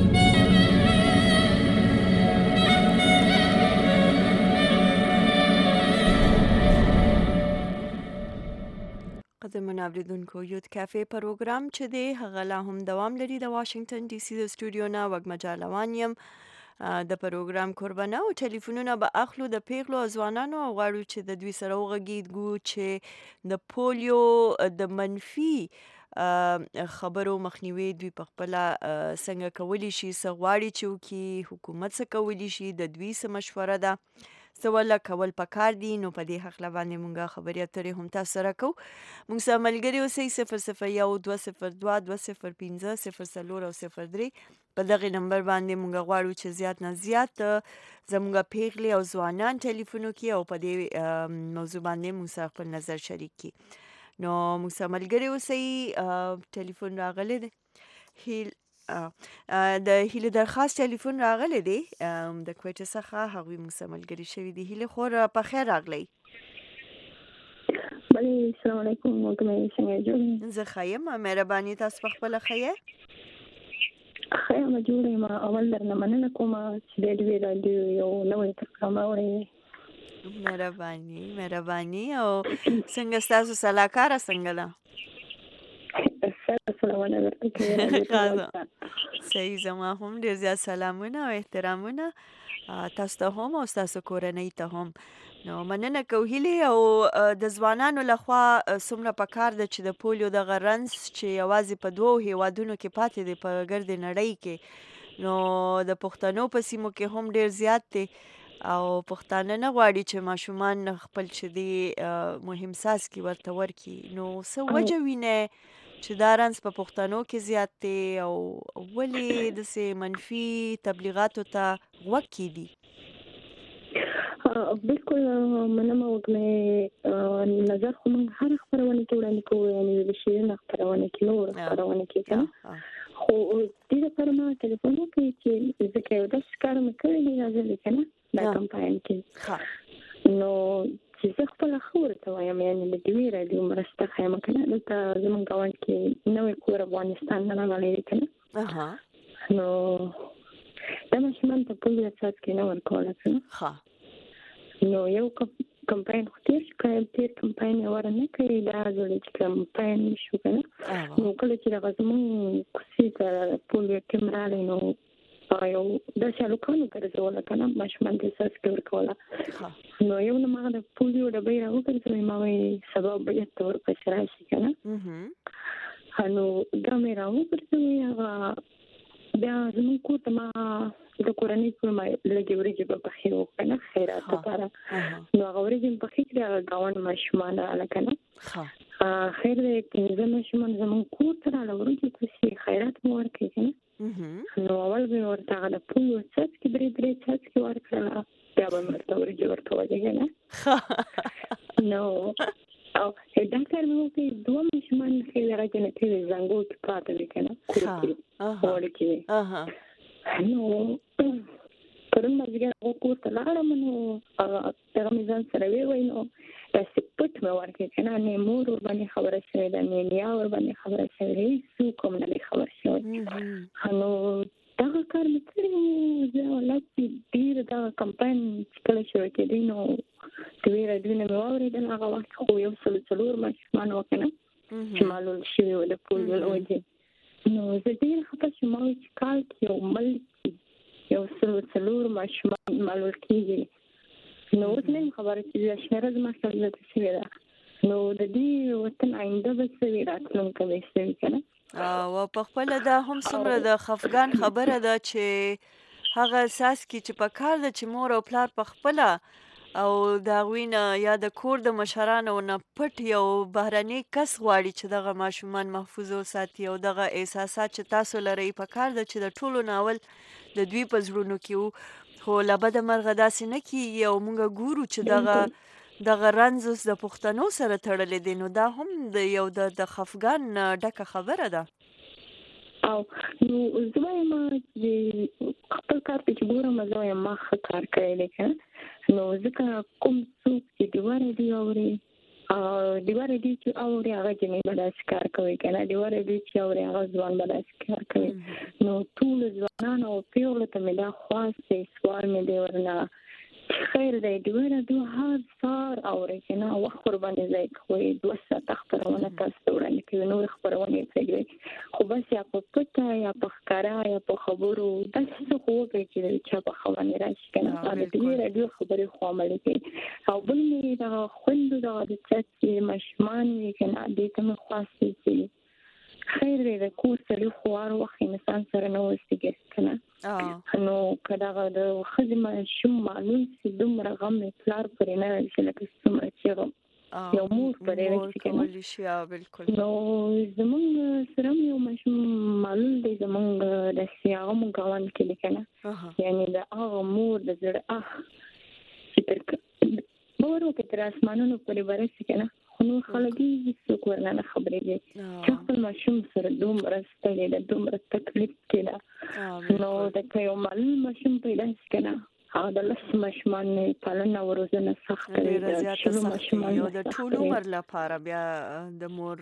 قدرمن اوریدونکو یوت کافے پروګرام چې دی هغه لا هم دوام لري د واشنگټن ډي سي د سټوډیو نه وګ مجالوان یم د پروګرام قربانه او ټلیفونونه به اخلو د پیغلو ځوانانو او غواړو چې د دوی سره وغږیږو چې د پولیو د منفي خبرو مخنیوي دوی په خپل څنګه کولی شي څه غواړي چې وکړي حکومت څه کولی شي د دوی څه مشوره ده څه ولا کول پکار دي نو په دې حق باندې مونږه خبرې اترې هم تاسو سره کوو مونږ سره ملګري اوسئ صفر صفر یو دوه صفر دوه دوه صفر پنځه صفر څلور او صفر درې په دغه نمبر باندې مونږ غواړو چې زیات نه زیات زموږ پیغلې او ځوانان ټلیفون وکړي او په دې موضوع باندې مونږ سره خپل نظر شریک کړي نو مونږ سره ملګري اوسئ ټلیفون راغلی دی هیل د هیله درخواست ټلیفون راغلی دی د کوټې څخه هغوی موږ سره ملګري شوي دي هیله خور په خیر راغلی بلې السلام علیکم وکمې څنګه جوړ زه ښه یم مهرباني تاسو په خپله ښه یې ښه یم جوړ یم اول درنه مننه کوم چې د ډېوې راډیو یو نوی پروګرام اورئ مهرباني مهرباني او څنګه ستاسو سلاکاره څنګه ده صحیح زما هم ډیر زیات سلامونه او احترامونه تاسو ته هم او تاسو کورنۍ ته هم نو مننه کوو هیلې او د ځوانانو لخوا څومره پکار ده چې د پولیو دغه رنځ چې یوازې په دوو هیوادونو کې پاتې دی په ګرد نړۍ کې نو د پښتنو په سیمو کې هم ډیر زیات دی او پښتانه نه غواړي چې ماشومان خپل چې دی مهم څاڅکي ورته ورکړي نو څه وجه وینئ چې دا رنځ په پښتنو کې زیات دی او ولې داسې منفي تبلیغاتو ته غوږ کیږي بالکل مننه وکړم نظر خو موږ هر خبرونه کې وړاندې کوو یعنې د شعرونو خپرونه کې نور خپرونه کې کنه خو دې لپاره ما ټلیفون وکړی چې ځکه یو داسې کار مې کړی دی راځلی که نه دا کمپاین کې نو چې زه خپله ښه ورته وایم یعنې د ډیوې راډیو مرسته ښیم که نه دلته زموږ ګاونډ کې نوی کور افغانستان نه راغلی دی که نه نو دا ماشومان ته پولیو څاڅکي نه ورکوله که نه نو یو کمپاین خو تېر شو که تېر کمپاین یې وره نه کوي دا زړی چې کمپاین شو که نه نو کله چې دغه زموږ کوڅې ته پولیو ټیم راغلی نو یو داسې هلکانو ګرځوله که نه ماشومان ته څاڅکي ورکوله نو یو نه ما د پولیو ډبۍ راوګرځوي ما وایي سبا بیرته ورپسې راشي که نه نو دا مې راوګرځوي هغه بیا زموږ کور ته ما د کورنۍ ټول ما لږې ورځې به پخې وو که نه خیرات لپاره نو هغه ورځې مې پخې کړې هغه ګاونډ ماشومان راغله که نه خیر دی پنځه ماشومان زموږ کور ته راغله ورځې پسې خیرات مو ورکړې که نه نو اول به مې ورته هغه د پولیو څاڅکي درې درې څاڅکي ورکړله بیا به مې ورته ورځې ورکولې که نه نو او دا کار مې وکړې دوه ماشومان ښې هغه جنتي وې زنګو کې پاته وې که نه کور کې وړکې وې نو پرون مازدیګر هغه کور ته لاړم نو هغه مې ځان سره وویل نو داسې پټ مې ورکړې که نه نه مور ورباندې خبره شوې ده نه نیا ورباندې خبره شوې ده هېڅوک هم نه دی خبر شوی نو دغه کار مې کړی و زه ولاد چې ډېر دغه کمپاین چې کله شروع کېدی نو د ویره دوی نه مې واورېدل هغه وخت خو یو سلو څلور ماشومان وو که نه چې معلول شوي وو د پولیو له وجې نو زه ډېره خفه شوم ما وایي چې کال کې یو ملک یو سلو څلور ماشومان معلول کېږي نو اوس نه یم خبره چې دا شمېره زما سره زیاته شوې ده نو د دې وطن آینده به څه وي راتلونکی به یې څه وي که نه او په خپله دا هم څومره د خفګان خبره ده چې هغه احساس کې چې په کار ده چې مور او پلار په خپله او د هغوی نه یا د کور د مشرانو نه پټ یو بهرني کس غواړي چې دغه ماشومان محفوظ وساتي او دغه احساسات چې تاسو لرئ په کار ده چې د ټولو نه اول د دوی په زړونو کې وو خو له بده مرغه داسې نه کېږي او موږ ګورو چې دغه دغه رنځ اوس د پښتنو سره تړلی دی نو دا هم د یو د خفګان ډکه خبره ده او نو زه وایم چې خپل کار ته چې ګورم زه وایم ما ښه کار کړی دی که نو ځکه کوم څوک چې ډیوه راډیو اوري ډیوه راډیو چې اوري هغه جنۍ به داسې کار کوي که نه ډیوه راډیو چې اوري هغه ځوان به داسې کار کوي نو ټولو ځوانانو او پیغلو ته مې دا خواست دی سوال مې دی ورنه خیر دی ډیوه راډیو هر سهار اوري که نه وخت ورباندې ضایع کوئ دوه ساعته خپرونه تاسو ته وړاندې کوي نورې خپرونې یې پرېږدئ خو بس یا په پټه یا په ښکاره یا په خبرو داسې څه خو وکړئ چې د چا په ښه باندې راشي که نه د ډیوې راډیو خبرې خو عملي کوي او بل مې دغه خویندو دغه د چا چې ماشومان وي که نه دې ته مې خواست دی چې خیر دی د کور سړي خو هر وخت انسان سره نه اوسېږي که نه نو که دغه د ښځې ماشوم معلول شي دومره غم مې پلار پرې نه راشي لکه څومره چیغم یو مور پرې راشي که نه نو زمونږ سره هم یو ماشوم معلول دی زمونږ داسې هغه مو ګاونډ کې دی که نه یعنې د هغه مور د زړه اخ چې تر باور وکړې تر اسمانونو پورې به راشي که نه خو نور خلک هېڅوک ورنه نه خبرېږي چې خپل ماشوم سره دومره ستړې ده دومره تکلیف کې ده نو د که یو معلول ماشوم پیدا شي که نه هغه د لسو ماشومانو پالنه او روزنه سخته وي د شلو ماشومانو د ټول عمر لپاره بیا د مور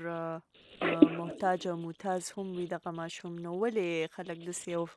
محتاج او محتاج هم وي دغه ماشوم نو ولې خلک داسې یو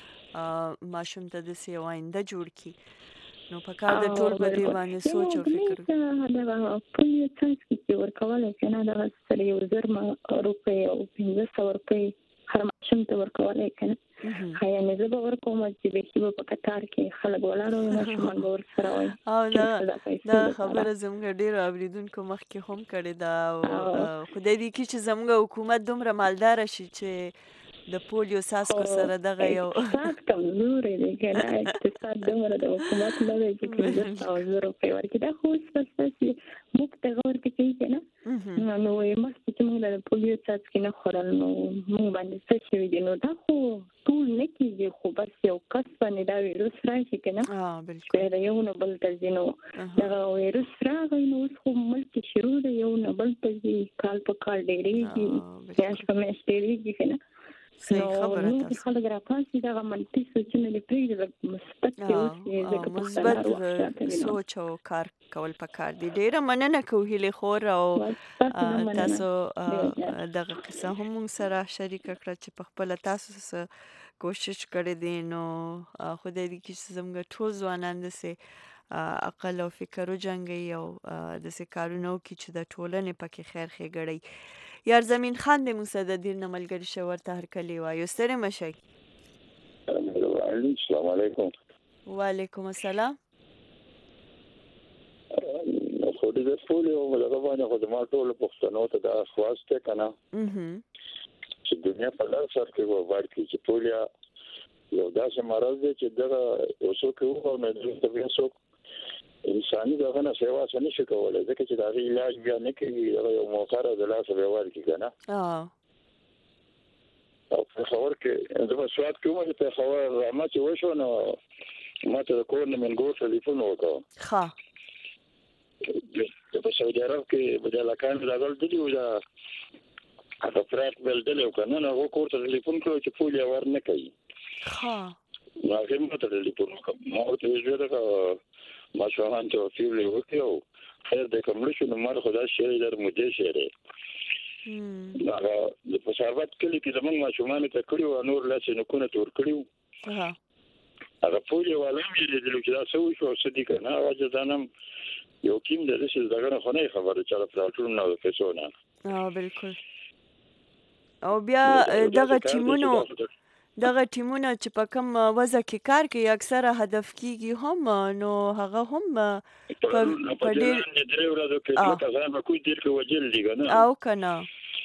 ماشوم ته داسې یو آینده جوړ کړي نو په کار د ټول په دې باندې سوچ او فکر دغه پولیو څاڅکي چې ورکولی که نه دغه سره یو زر روپۍ او پنځه سوه روپۍ هر ماشوم ته ورکولی که نه یعنې زه به ورکوم چې بیخي به په قطار کې خلک ولاړ وي ماشومان به ورسره وي او دا خبره زموږ ډېرو اورېدونکو مخکې هم کړې ده او خدای دې کړي چې زموږ حکومت دومره مالداره شي چې د پولیو څاڅکو سره دغه یو اقتصاد کمزوری دی که نه اقتصاد دومره د حکومت نه دی چې پنځه سوه زره روپۍ ورکړي دا خو اوس بس داسې موږ ته غور کوي که نه نو مخکې چې موږ د پولیو څاڅکي نه خوړل نو موږ باندې څه شوي دي نو دا خو ټول نه کېږي خو بس یو کس باندې دا ویروس راشي که نه چې د یو نه بل ته ځي نو دغه ویروس راغی نو اوس خو ملک کې شروع دی یو نه بل ته ځي کال په کال ډېرېږي میاشت په میاشت ډېرېږي که نه صحیح خبره تاسو خلک راپاسي دغه منفي سوچونه دې پرېږدي مثبت دې اوسي ځکه مثبت سوچ او کار کول پکار دي ډېره مننه کوو هیلې خور او تاسو دغه قصه هم موږ سره شریکه کړه چې په خپله تاسو څه کوشش کړی دی نو خدای دې کړي چې زموږ ټول ځوانان داسې عقل او فکر وجنګوي او داسې کارونه وکړي چې د ټولنې پکې خیر ښېګړی یار زمین خان د موسی د دیر نه ملګري شو ورته هرکلی وایو ستړي مه شئ السلام علیکم. وعلیکم السلام. خو دې ټول یو ملګری باندې خو د ما ټول پښتنو ته دا خواسته کنه چې دنیا په لار سره کې وایي چې پولیا یو داسې مرض دی چې دا اوسو کې وو نه د طبيعت انساني دغه نه سیوا څه نشي کولای ځکه چې دا علاج بیا نه کوي یو موقره د لاس به ورکی کنه. اه او په خبر کې د مسواد کومه په خبر ما چې وشو نو ما ته کور نه من ګور ټلیفون وکړ. ها په سعودي عرب کې بدل کان راغل دي او دا هغه فرات بل دلو کنه نو کور ته ټلیفون کړو چې پولیا ور نه کوي. ها نو هغه ماته ټلیفون وکړ ما ته ویل دا ما شوهان ته فیل وکړو خیر دې کوم شو نو مر خدا شي در مودې شهره هغه په سربت کې کې زمونږ ما شومان ته کړیو نور لاسه نو کو نه تور کړیو. ها هغه پولیا ولې دې د لوکدا سوي شو صدې کنه واجه ځانم یو کیم د رسل دغه نه خنۍ خبره چې راټول نه وکړو. اه بالکل. او بیا دغه ټیمونو دغه ټیمونه چې په کوم وضع کې کار کوي اکثره هدف کیږي هم نو هغه هم په ډېر درې ورځې کې ځکه په کوم ډیر کې وجل دي کنه او کنه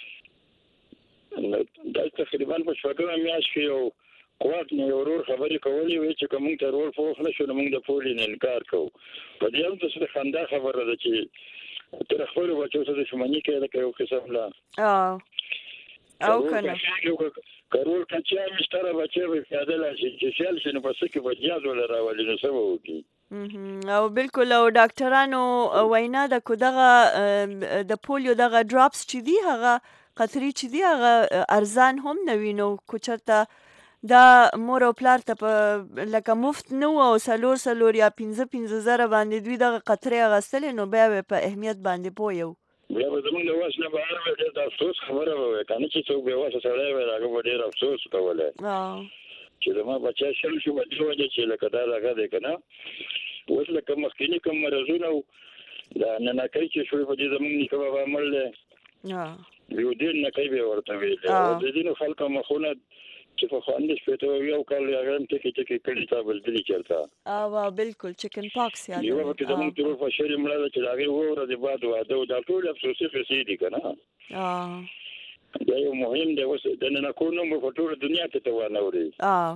دا تقریبا په شپږم میاشت کې یو قوت نه ورور خبرې کولې وي چې کوم ته رول فوخ نشو نو موږ د پولي نه انکار کوو. په دې هم څه خندا خبره ده چې تر خپل بچو سره شمنی کې دا یو قسم لا اه او کنه کارول کچا مستره بچي په پیاده لاشي چې سیل شنو پس کې وجیاز ولا راولي نو سبا وکي. او بالکل او ډاکټرانو وینا د کو دغه د پولیو دغه ډراپس چې دی هغه قطري چې دی هغه ارزان هم نه وینو کوچرته دا مور او پلار ته په لکه مفت نو او سلور سلور یا پنځه پنځه زره باندې دوی دغه قطري اغستل نو بیا په اهمیت باندې پویو. بیا به زمونږ د واس نه بهر وې د افسوس خبره وه کنه چې څوک به واسه سړی وي هغه به ډېر افسوس کوله چې زما بچا شل شو په دې وجه چې لکه دا هغه دی کنه اوس لکه مخکینی کوم مرضونه دا نه کوي چې شوی په دې زمونږ نیکه بابا مړ دی یو ډېر نه کوي به ورته ویل او د دې خلکو مخونه چې په خواندې شپته یو کال هغه هم ټکی ټکی کړي تا بل دلی چلتا او بالکل چکن پاکس یاد یو وخت زموږ ټول په شری مړه چې هغه وره د باد واده او دا ټول افسوسي فسي دي کنه. اه دا یو مهم دی اوس د نه کوونو په ټول دنیا ته ته ونوري. اه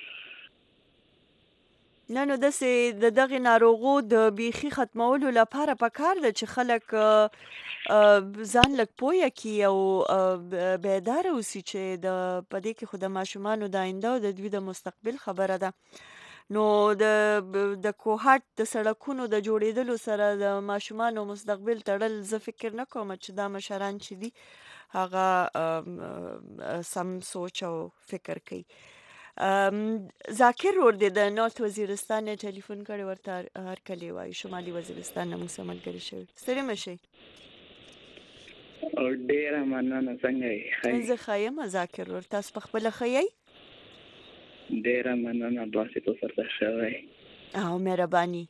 نه نو داسې د دغه ناروغو د بیخي ختمولو لپاره پکار ده چې خلک ځان لږ پوهه کړي او بیداره اوسي چې د په دې کې خو د ماشومانو د آینده او د دوی د مستقبل خبره ده. نو د د کوهاټ د سړکونو د جوړېدلو سره د ماشومانو مستقبل تړل زه فکر نه کوم چې دا مشران چې دي هغه سم سوچ او فکر کوي. ذاکر ور دي د نورث وزیرستان نه ټلیفون کړي ورته هر کلی وای شمالي وزیرستان نه موږ سملګری شوی ستړي مشي او ډیر مننه څنګه یې زه خایم ذاکر ور تاسو په خپل خیي ډیر مننه تاسو په سر شوی او مهرباني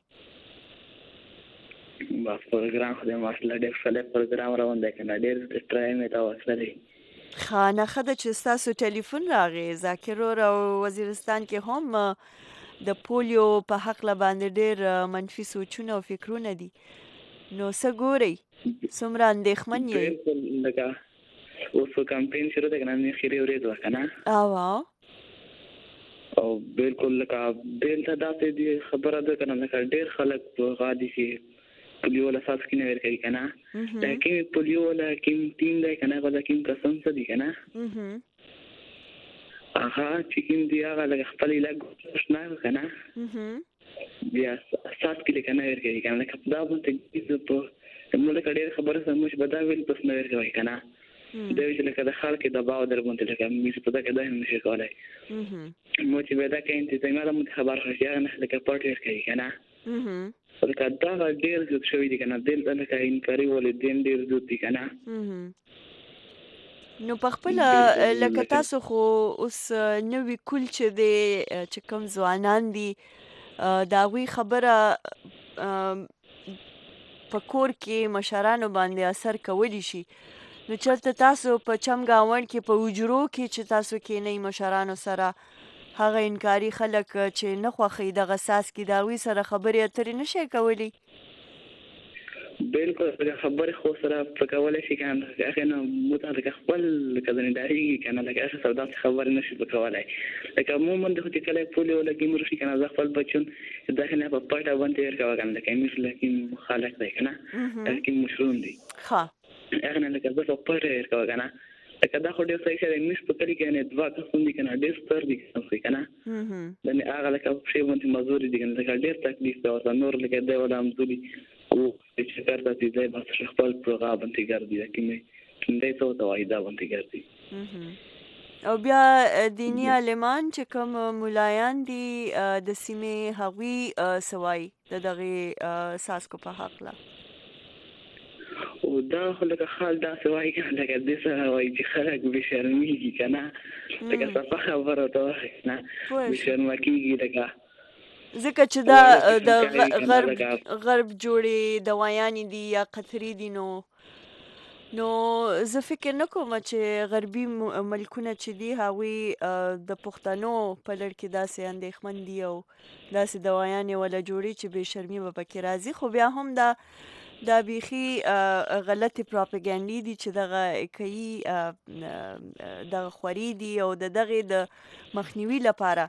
با پروګرام خو د مسله ډېر ښه پروګرام روان دی کنه ډېر ټرایم تا وسره خانه خده چې تاسو ټلیفون راغی ذاکر او وزیرستان کې هم د پولیو په حق لا باندې ډېر منفي سوچونه او فکرونه دي نو څه ګوري څومره اندېښمن یې لکه اوس کمپاین شروع ده کنه نه خیره ورې دوه کنه او او بالکل لکه دلته داسې دی خبره ده کنه لکه ډېر خلک غادي شي پولیو ولا ساس کې نه ورکړي کنه لکه پولیو ولا کوم ټیم دی کنه ولا کوم قسم څه دی کنه هغه چې کوم دی هغه لکه خپل علاج نه کنه بیا ساس کې کنه ورکړي کنه لکه دا به ته موږ له کډیر خبره سموش بدا ویل پس نه ورکوي کنه دا چې لکه د خلک د باو در باندې لکه مې په دا کې دا هم نشي کولای مو چې ودا کې انتظام مو خبر خوشي نه لکه پټ ورکوي کنه لکه دا ډېر څه شوی دي کنه دل ته لکه انکاري ولې دین ډېر دوت دي کنه نو په خپل لکه تاسو خو اوس نوې کول چې دی چې کوم ځوانان دي دا وی خبره په کور کې مشرانو باندې اثر کولی شي نو چرته تاسو په چمګاون کې په وجرو کې چې تاسو کې نه مشرانو سره هغه انکاري خلک چې نه خوښوي دغه څاڅکي د هغوی سره خبرې اترې نه شئ کولی؟ بالکل خبرې خو سره په کولی شي که نه هغې نه موته لکه خپل لکه ځینې ډارېږي که نه لکه هغې سره داسې خبرې نه شي په کولی لکه عموما د خو چې کله یې پولیو لکه مړ شي که نه زه خپل بچون داسې نه په پټه باندې ورکوه که نه لکه امیر لکه خلک دی که نه هغې مشرون دي هغې نه لکه زه په پټه یې ورکوه که نه لکه دا خو ډېر صحیح شی دی مس په کلي کې یعنې دوه کسان دي که نه ډېر ستر دي که نه یعنې هغه لکه په پښې باندې مزوري دي که نه لکه ډېر تکلیف دی ورته نور لکه دی ولا همزولي او چې کارته چې دی بس خپل پروغا باندې ګرځي لکه مې دی څه ورته وایي دا باندې ګرځي او بیا دیني عالمان چې کوم ملایان دي د سیمې هغوی څه وایي د دغې څاڅکو په هکله؟ او دا خو لکه حال داسې وایي که نه لکه دې سره وایي چې خلک بې شرمېږي که نه لکه صفه خبره ورته وایي که نه بې شرمه کېږي لکه ځکه چې دا د غرب غرب جوړې دوایانې دي یا قطرې دي نو نو زه فکر نه کوم چې غربي ملکونه چې دي هغوی د پښتنو په لړ کې داسې اندېښمن دي او داسې دوایانې ولا جوړي چې بې شرمي به پکې راځي خو بیا هم دا دا بیخي غلطې پراپګانډې دي چې دغه کوي دغه خوري دي او د دغې د مخنیوي لپاره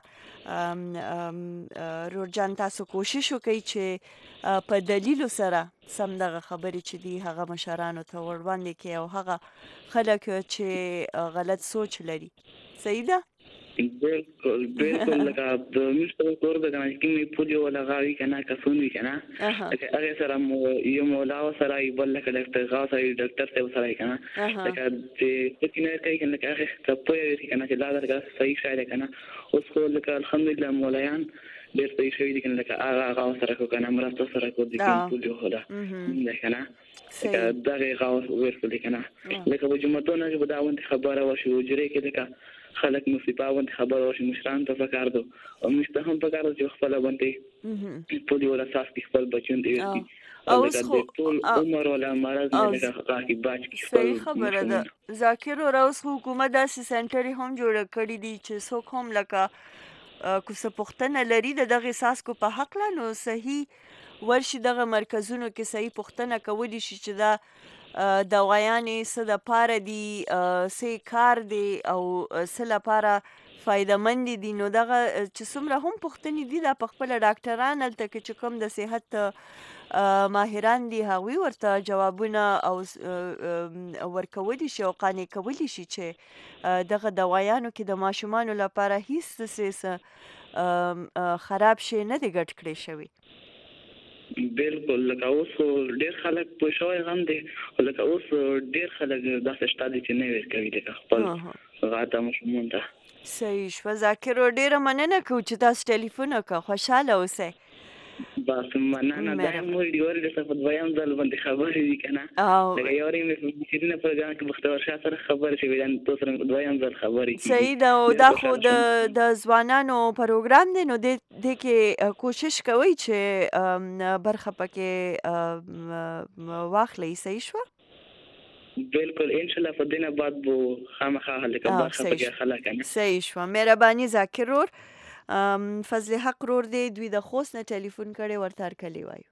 رورجان تاسو کوشش وکړئ چې په دلیلو سره سم دغه خبرې چې دي هغه مشرانو ته وړاندې کړئ او هغه خلک چې غلط سوچ لري. صحیح ده؟ بالکل بالکل لکه د مستر کور د کنه کې پولیو ولا غاوي کنه کسون وی کنه هغه سره یو مولا سره بل لکه ډاکټر غاصه ډاکټر ته سره کنه لکه چې کینه کوي کنه هغه ته پوهه کنه چې لا درګه صحیح شاید کنه اوس خو لکه الحمدلله مولایان ډېر صحیح شوي دي کنه لکه هغه هغه سره کو کنه مرسته سره کو دي پولیو هدا نه کنه لکه دغه غاوس ورته کنه لکه په جمعتون کې بداوند خبره وشو جری کې لکه خلک مصیبه باندې خبر ورشي مشران ته پکار دو او مشته هم پکار دو چې خپل باندې پولیو ولا ساس خپل بچون دی او ټول عمر ولا مرض نه لګه راکې باج خپل خبره ده ذاکر او اوس حکومت داسې سنټري هم جوړ کړی دي چې څوک هم لکه کوڅه پښتنه لري د دغه ساسکو په حق لا نو صحیح ورشي دغه مرکزونو کې صحیح پښتنه کولی شي چې دا دوايانې څه د پاره دي څه کار دی او څه لپاره فایدهمند دي نو دغه چې څومره هم پوښتنې دي دا په خپله ډاکټران هلته کې چې کوم د صحت ماهران دي هغوی ورته جوابونه او ورکولی شي او قانع کولی شي چې دغه دوایانو کې د ماشومانو لپاره هیڅ څه خراب شی نه دی ګډ کړی شوی. بالکل لکه اوس ډېر خلک پوه شوی هم دی لکه اوس ډېر خلک داسې شته دي چې نه ورکوي لکه خپل غاته ماشومانو ته. صحیح شوه ذاکر ډېره مننه کوو چې تاسو ټلیفون وکړه خوشحاله اوسئ. بس مننه دا مو ډیور د صفات بیان ځل باندې خبرې دي کنه لکه یو ریم په شیرینه پروګرام کې بختور شاه سره خبرې شوې دا تاسو سره بیان ځل خبرې صحیح دا دا خو د د ځوانانو پروګرام دی نو د دې کې کوشش کوي چې برخه پکې واخلئ. صحیح شو بالکل ان شاء الله په دینه بعد بو خامخا هلکه برخه پکې خلک کنه. صحیح شو مهرباني ذاکر ور فضل حق رور دی دوی د خوست نه ټلیفون کړي ورته هرکلی وایو.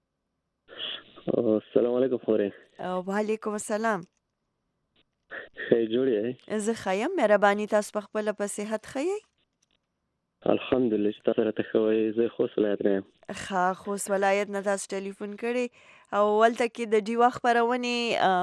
السلام علیکم خورې. وعلیکم السلام. ښه جوړ یې؟ زه ښه یم مهرباني تاسو په خپله په صحت ښه یئ؟ الحمدلله چې تاسو راته ښه وایئ. زه خوست ولایت نه یم. ښه خوست ولایت نه تاسو ټلیفون کړی او هلته کې د ډیوه خپرونې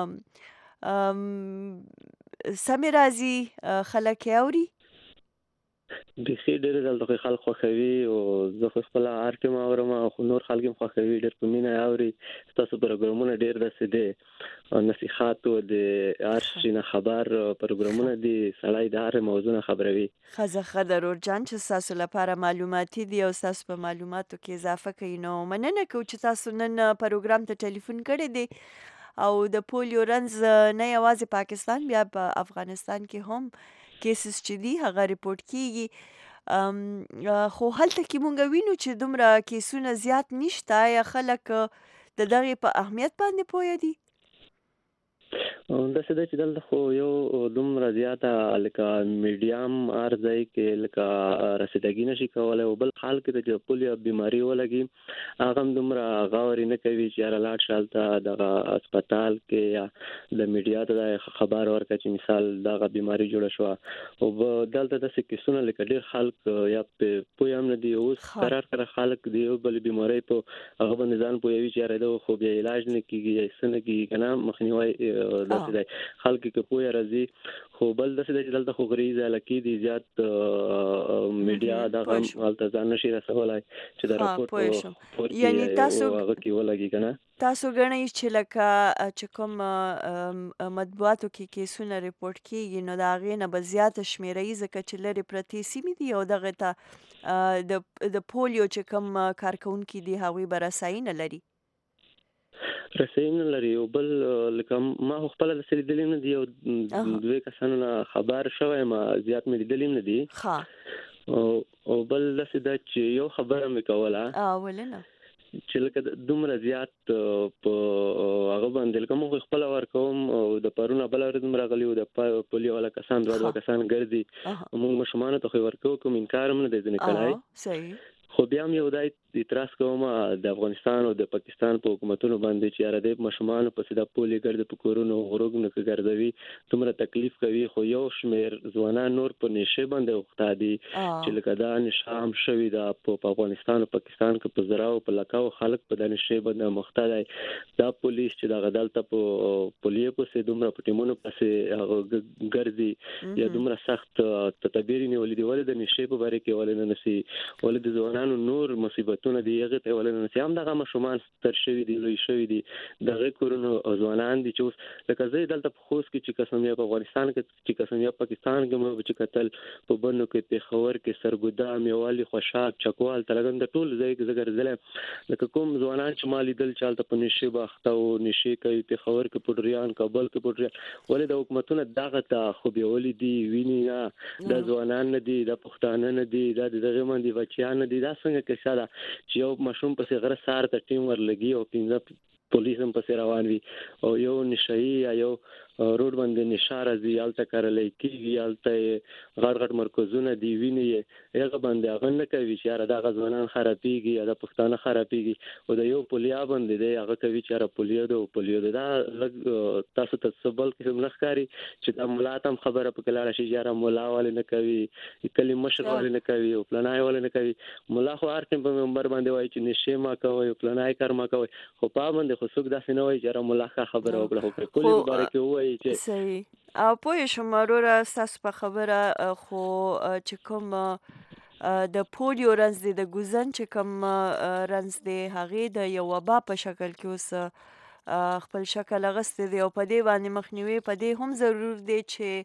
سمې راځي خلک یې اوري؟ بیخي ډېر دلته خلک خوښوي او زه خو خپله هر ټیم اورم او نور خلک هم خوښوي ډېر په مینه اوري. ستاسو پروګرامونه ډېر داسې دی نصیحت او د هر شي نه خبر پروګرامونه دي سړی د هر موضوع نه خبروي. ښه زه ښه درور جان چې ستاسو لپاره معلوماتي دي او ستاسو په معلوماتو کې اضافه کوي نو مننه کوو چې تاسو نن پروګرام ته ټلیفون کړی دی او د پولیو رنځ نه یوازې پاکستان بیا په افغانستان کې هم کیسز چې دي هغه ریپورټ کیږي خو هلته کې مونږ وینو چې دومره کیسونه زیات نشته یا خلک د دغې په اهمیت باندې پوه دي؟ داسې ده چې دلته خو یو دومره زیاته لکه میډیم ارزی کې لکه رسیدګي نشي کولی او بل حال کې د پولیو بیماری ولګي هغه هم دومره غوري نه کوي چې یاره لاړ شه هلته دغه هسپتال کې یا د میډیا ته دا خبر ورکړه چې مثال دغه بیماری جوړه شوه او دلته داسې کیسونه لکه ډېر خلک یا پوه هم نه دي اوس قرار قرار خلک د یو بلې بیمارۍ په هغه باندې ځان پوهوي چې یاره ده خو بیا علاج نه کېږي یا څه نه کېږي که نه مخنیوی داسې دی خلک کې پوهه راځي خو بل داسې دی چې دلته خو غریزه لکې دي زیات میډیا دغه هلته ځان نشي رسولی چې د راپورټ یعنی تاسو هغه کې ولګي که نه تاسو ګڼئ چې لکه چې کوم مطبوعاتو کې کیسونه ریپورټ کېږي نو د هغې نه به زیاته شمېره وي ځکه چې لرې پرتې سیمې دي او دغې ته د پولیو چې کوم کارکوونکي دي هغوی به رسایي نه لري رسۍ نه لري او بل لکه ما خو خپله داسې لیدلي نه دي او دوی کسانو نه خبر شوی یم زیات مې لیدلي نه دي او بل داسې ده چې یو خبره مې کوله ولې نه چې لکه دومره زیات په هغه باندې لکه موږ خپله ورکوم او د پرونه بله ورځ هم راغلي وو د پولیو والا کسان دوه دوه کسان ګرځي موږ ماشومانو ته خو ورکوو کوم انکار هم نه دی ځینې کلی صحیح خو بیا هم یو دا اعتراض کوم د افغانستان او د پاکستان په حکومتونو باندې چې یاره د ماشومانو پسې د پولې ګرځي په کورونو غروګونو کې ګرځوي دومره تکلیف کوي خو یو شمېر ځوانان نور په نشې باندې اوښته دي چې لکه دا نشه هم شوي ده په افغانستان او پاکستان کې په زراو په لکاو خلک په دا نشې باندې مخته دی دا پولیس چې دغه دلته په پولیو پسې دومره په ټیمونو پسې ګرځي یا دومره سخت تدابیر نیولي دي ولې د نشې په باره کې ولې نه نسي ولې د ځوانانو نور مصیبتونه دي هغه ته ولې نه سي هم دغه ماشومان ستر شوي دي لوی شوي دي دغه کورونو ځوانان دي چې اوس لکه زه دلته په خوست کې چې قسم یا په افغانستان کې چې قسم یا پاکستان کې مو چې قتل په بنو کې پېښور کې سرګودام یوالي خوشاک چکوال تلګند ټول ځای کې زګر زله لکه کوم ځوانان چې مالي دل چالت په نشي باخته او نشي کوي پېښور کې پډریان کابل کې پډریان ولې د حکومتونو دغه ته خو به ولې دي ویني نه د ځوانان نه دي د پښتانه نه دي د دغه باندې بچیان نه دي دا څنګه کیسه ده چې یو ماشوم پسې غره سار ته ټیم ورلګي او پنځه پولیس هم پسې روان وي او یو نشئی یا یو روډ باندې نشاره دی الته کارلای کیږي الته غړ غړ مرکزونه دی ویني هغه باندې هغه نه کوي چې را د غزوانان خرابېږي یا د پښتانه خرابېږي او د یو پولیا باندې دی هغه کوي چې را پولیو د پولیو دا تاسو ته سبل کې ملخکاری چې د ملاتم خبره په کلاړه شي یاره مولا والے نه کوي کلی مشر والے نه کوي او پلانای والے نه کوي مولا خو ارتم په منبر باندې وایي چې نشه ما کوي پلانای کار ما کوي خو په باندې خو څوک داسې نه وایي چې را مولا خبره وکړه خو کلی مبارک وایي صحیح او پوه شم وروره ستاسو په خبره خو چې کوم د پولیو رنځ دی د ګوزن چې کوم رنځ دی هغې د یو وبا په شکل کې اوس خپل شکل اغوستی دی او په دې باندې مخنیوي په دې هم ضرور دی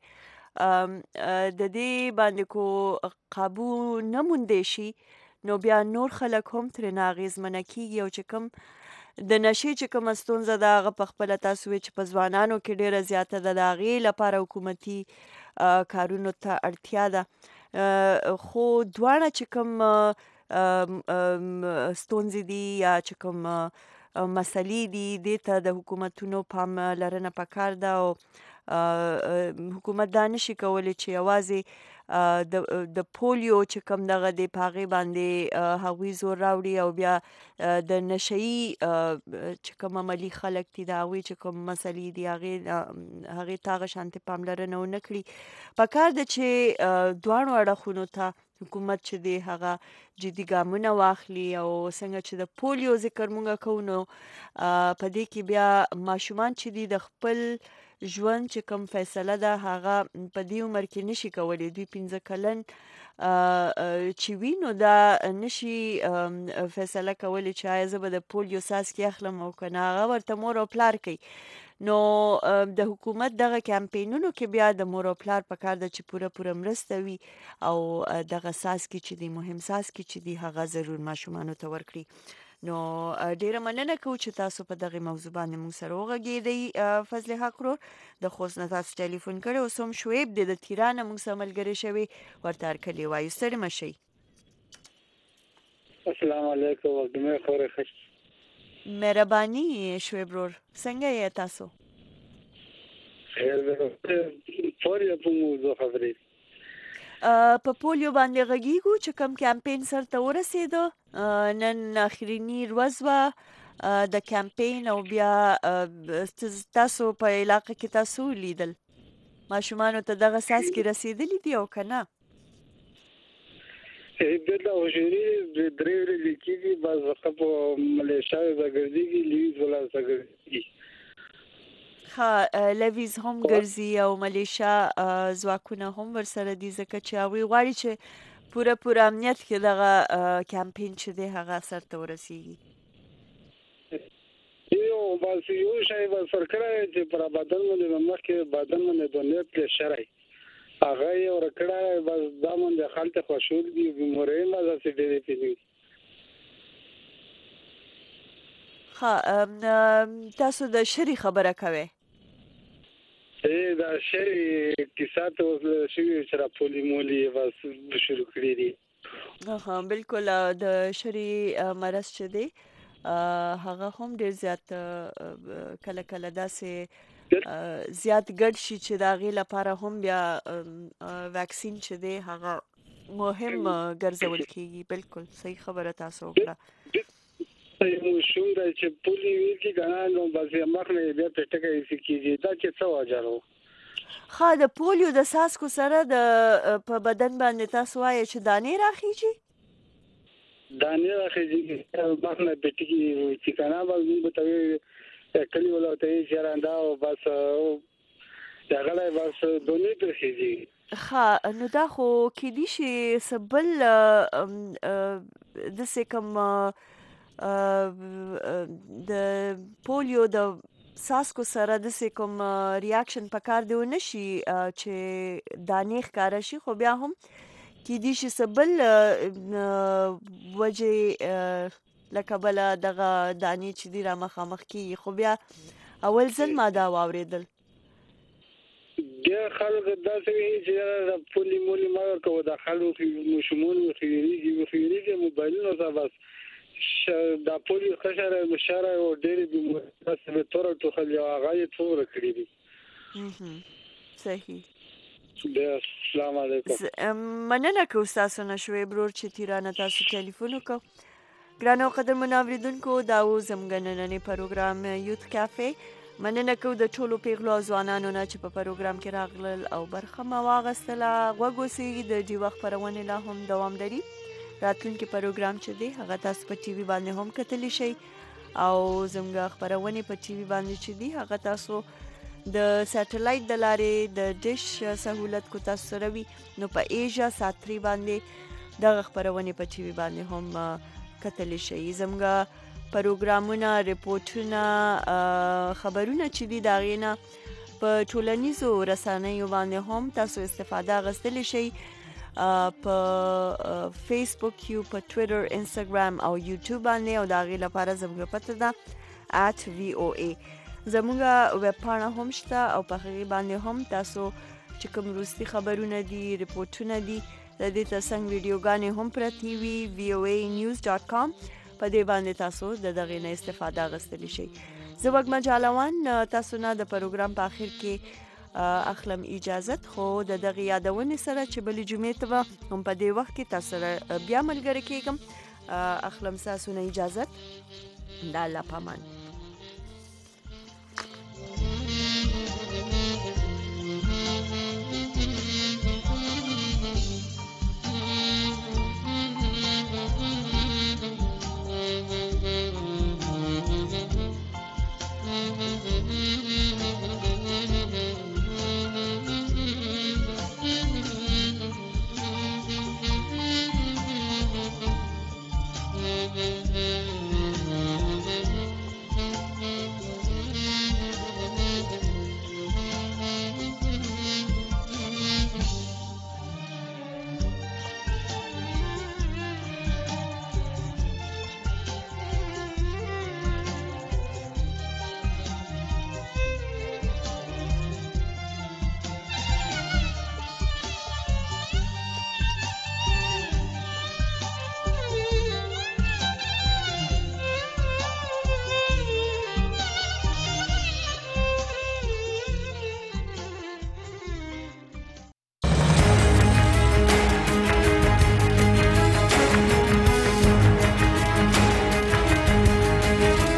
چې د دې باندې کو قابو نه موندی شي نو بیا نور خلک هم ترېنه اغېزمنه کېږي او چې کوم د نشې چې کومه ستونزه ده هغه په خپله تاسو وایي چې په ځوانانو کې ډېره زیاته ده د هغې لپاره حکومتي کارونو ته اړتیا ده خو دواړه چې کوم ستونزې دي یا چې کوم مسلې دي دې ته د حکومتونو پاملرنه پکار ده او حکومت دا نشي کولی چې یوازې د پولیو چې کوم دغه دی په هغې باندې هغوی زور راوړي او بیا د نشهیي چې کوم عملي خلک دي د هغوی چې کوم مسلې دي هغې هغې ته هغه شانتې پاملرنه ونه کړي پکار ده چې دواړو اړخونو ته حکومت چې دی هغه جدي ګامونه واخلي او څنګه چې د پولیو ذکر مونږ کوو نو په دې کې بیا ماشومان چې دي د خپل ژوند چې کوم فیصله ده هغه په دې عمر کې نشي کولی دوی پنځه کلن چې وي نو دا نشي فیصله کولی چې آیا زه به د پولیو څاڅکي اخلم او که نه هغه ورته مور او پلار کوي نو د حکومت دغه کمپینونو کې بیا د مور او پلار پکار ده چې پوره پوره مرسته وي او دغه څاڅکي چې دي مهم څاڅکي چې دي هغه ضرور ماشومانو ته ورکړي نو ډیره مننه کوو چې تاسو په دغه موضوع باندې موږ سره وغږېدئ فضل حق ورور د خوست نه تاسو ټلیفون کړی اوس هم شعیب دی د تیرانه موږ سره ملګری شوی ورته هرکلی وایو ستړي مه شئ السلام علیکم وګدمه خورې خوش مهرباني شعیب ورور څنګه یې تاسو خیر پولیو په موضوع خبرې په پولیو باندې غږیږو چې کوم کمپاین سرته ورسېده نن اخرینی ورځ وه د کمپاین او بیا تاسو په علاقه کې تاسو لیدل ماشومانو ته دغه څاڅکي رسېدلي دي او که نه دلته حضوري درې ورځې کېږي بعض وخت په ملیشیا راګرځېږي لیویز ولا راګرځېږي ها لیویز هم ګرځي او ملیشیا ځواکونه هم ورسره دي ځکه چې هغوی غواړي چې پوره پوره امنیت کې دغه کمپین چې دی هغه سرته ورسېږي یو بس یو شی به سرکړی چې پر بدن باندې مخکې بدن باندې د نیت له شرعي هغه یې ورکړی بس دا باندې خلک خوشحال دي بیمارۍ نه داسې ډېرې پېښې ښه تاسو د شري خبره کوئ دا شري کیسه ته اوس شوي چې راپولي مولي بس شروع کړي دي بالکل د شري مرض چې دی هغه هم ډېر زیات کله کله داسې زیات ګډ شي چې د هغې لپاره هم بیا ویکسین چې دی هغه مهم ګرځول کېږي بالکل صحیح خبره تاسو وکړه شوم دا چې پولی وی کې کنه نو بس مخ نه بیا پټکه یې کیږي دا چې څه واجرو خا د پولیو د څاڅکو سره د په بدن باندې تاسو وایي چې دانې راخیږي دانې راخیږي مخ نه پټکی چې کنه بس موږ ته کلی ولا ته یې چراندا او بس دغه بس دونی ترخیږي خا نو دا خو کې دي شي سبل د څه کوم د پولیو د څاڅکو سره د څه کوم ریاکشن پکار دی ونه شي چې دانې ښکاره شي خو بیا هم کې دي شي سبل وجې لکه بله دغه دانې چې دي را مخامخ کېږي خو بیا اول ځل ما دا واورېدل ډېر خلک داسې وایي چې د پولي مولي ما ورکوه د خلکو ماشومان وخېرېږي وخېرېږي موبایلونو ته بس دا پولیو خشره مشاره او ډېرې بیمارۍ داسې به توره ټوخل یو هغه یې څومره کړي دي صحیح السلام علیکم مننه کوو ستاسو نه شوې برور چې تیرانه تاسو ټلیفون وکړو ګرانو قدرمنو اورېدونکو دا و زموږ نننی پروګرام یوت کافې مننه کوو د ټولو پیغلو او ځوانانو نه چې په پروګرام کې راغلل او برخه مو واخیستله غوږ اوسئ د دې وخت خپرونې لا هم دوام لري راتلونکي پروګرام چې دی هغه تاسو په ټي وي باندې هم کتلی شئ او زموږ خپرونې په ټي وي باندې چې دی هغه تاسو د سټلایټ د لارې د ډیش سہولت کو تاسو سره وي نو په ایشیا سات تھری باندې دغه خپرونې په ټي وي باندې هم کتلی شئ زموږ پروګرامونه ریپورټونه خبرونه چې دي د هغې نه په ټولنیزو رسنیو باندې هم تاسو استفاده اخیستلی شئ په فیسبوک یو په ټویټر انستاګرام او یوټیوب باندې او د هغې لپاره زموږ پته ده ات وی او ای زموږ ویب پاڼه هم شته او په هغې باندې هم تاسو چې کوم وروستي خبرونه دي ریپورټونه دي د دې ترڅنګ ویډیوګانې هم پرتې وي وی او ای نیوز ډاټ کام په دې باندې تاسو د دغې نه استفاده اخیستلی شئ زه وږمه جالوان تاسو نه د پروګرام په آخر کې اخلم اجازت خو د دغه یادونې سره چې بلې جمعې ته به هم په دې وخت کې تاسو سره بیا ملګری کېږم اخلم ستاسو نه اجازت د الله په امان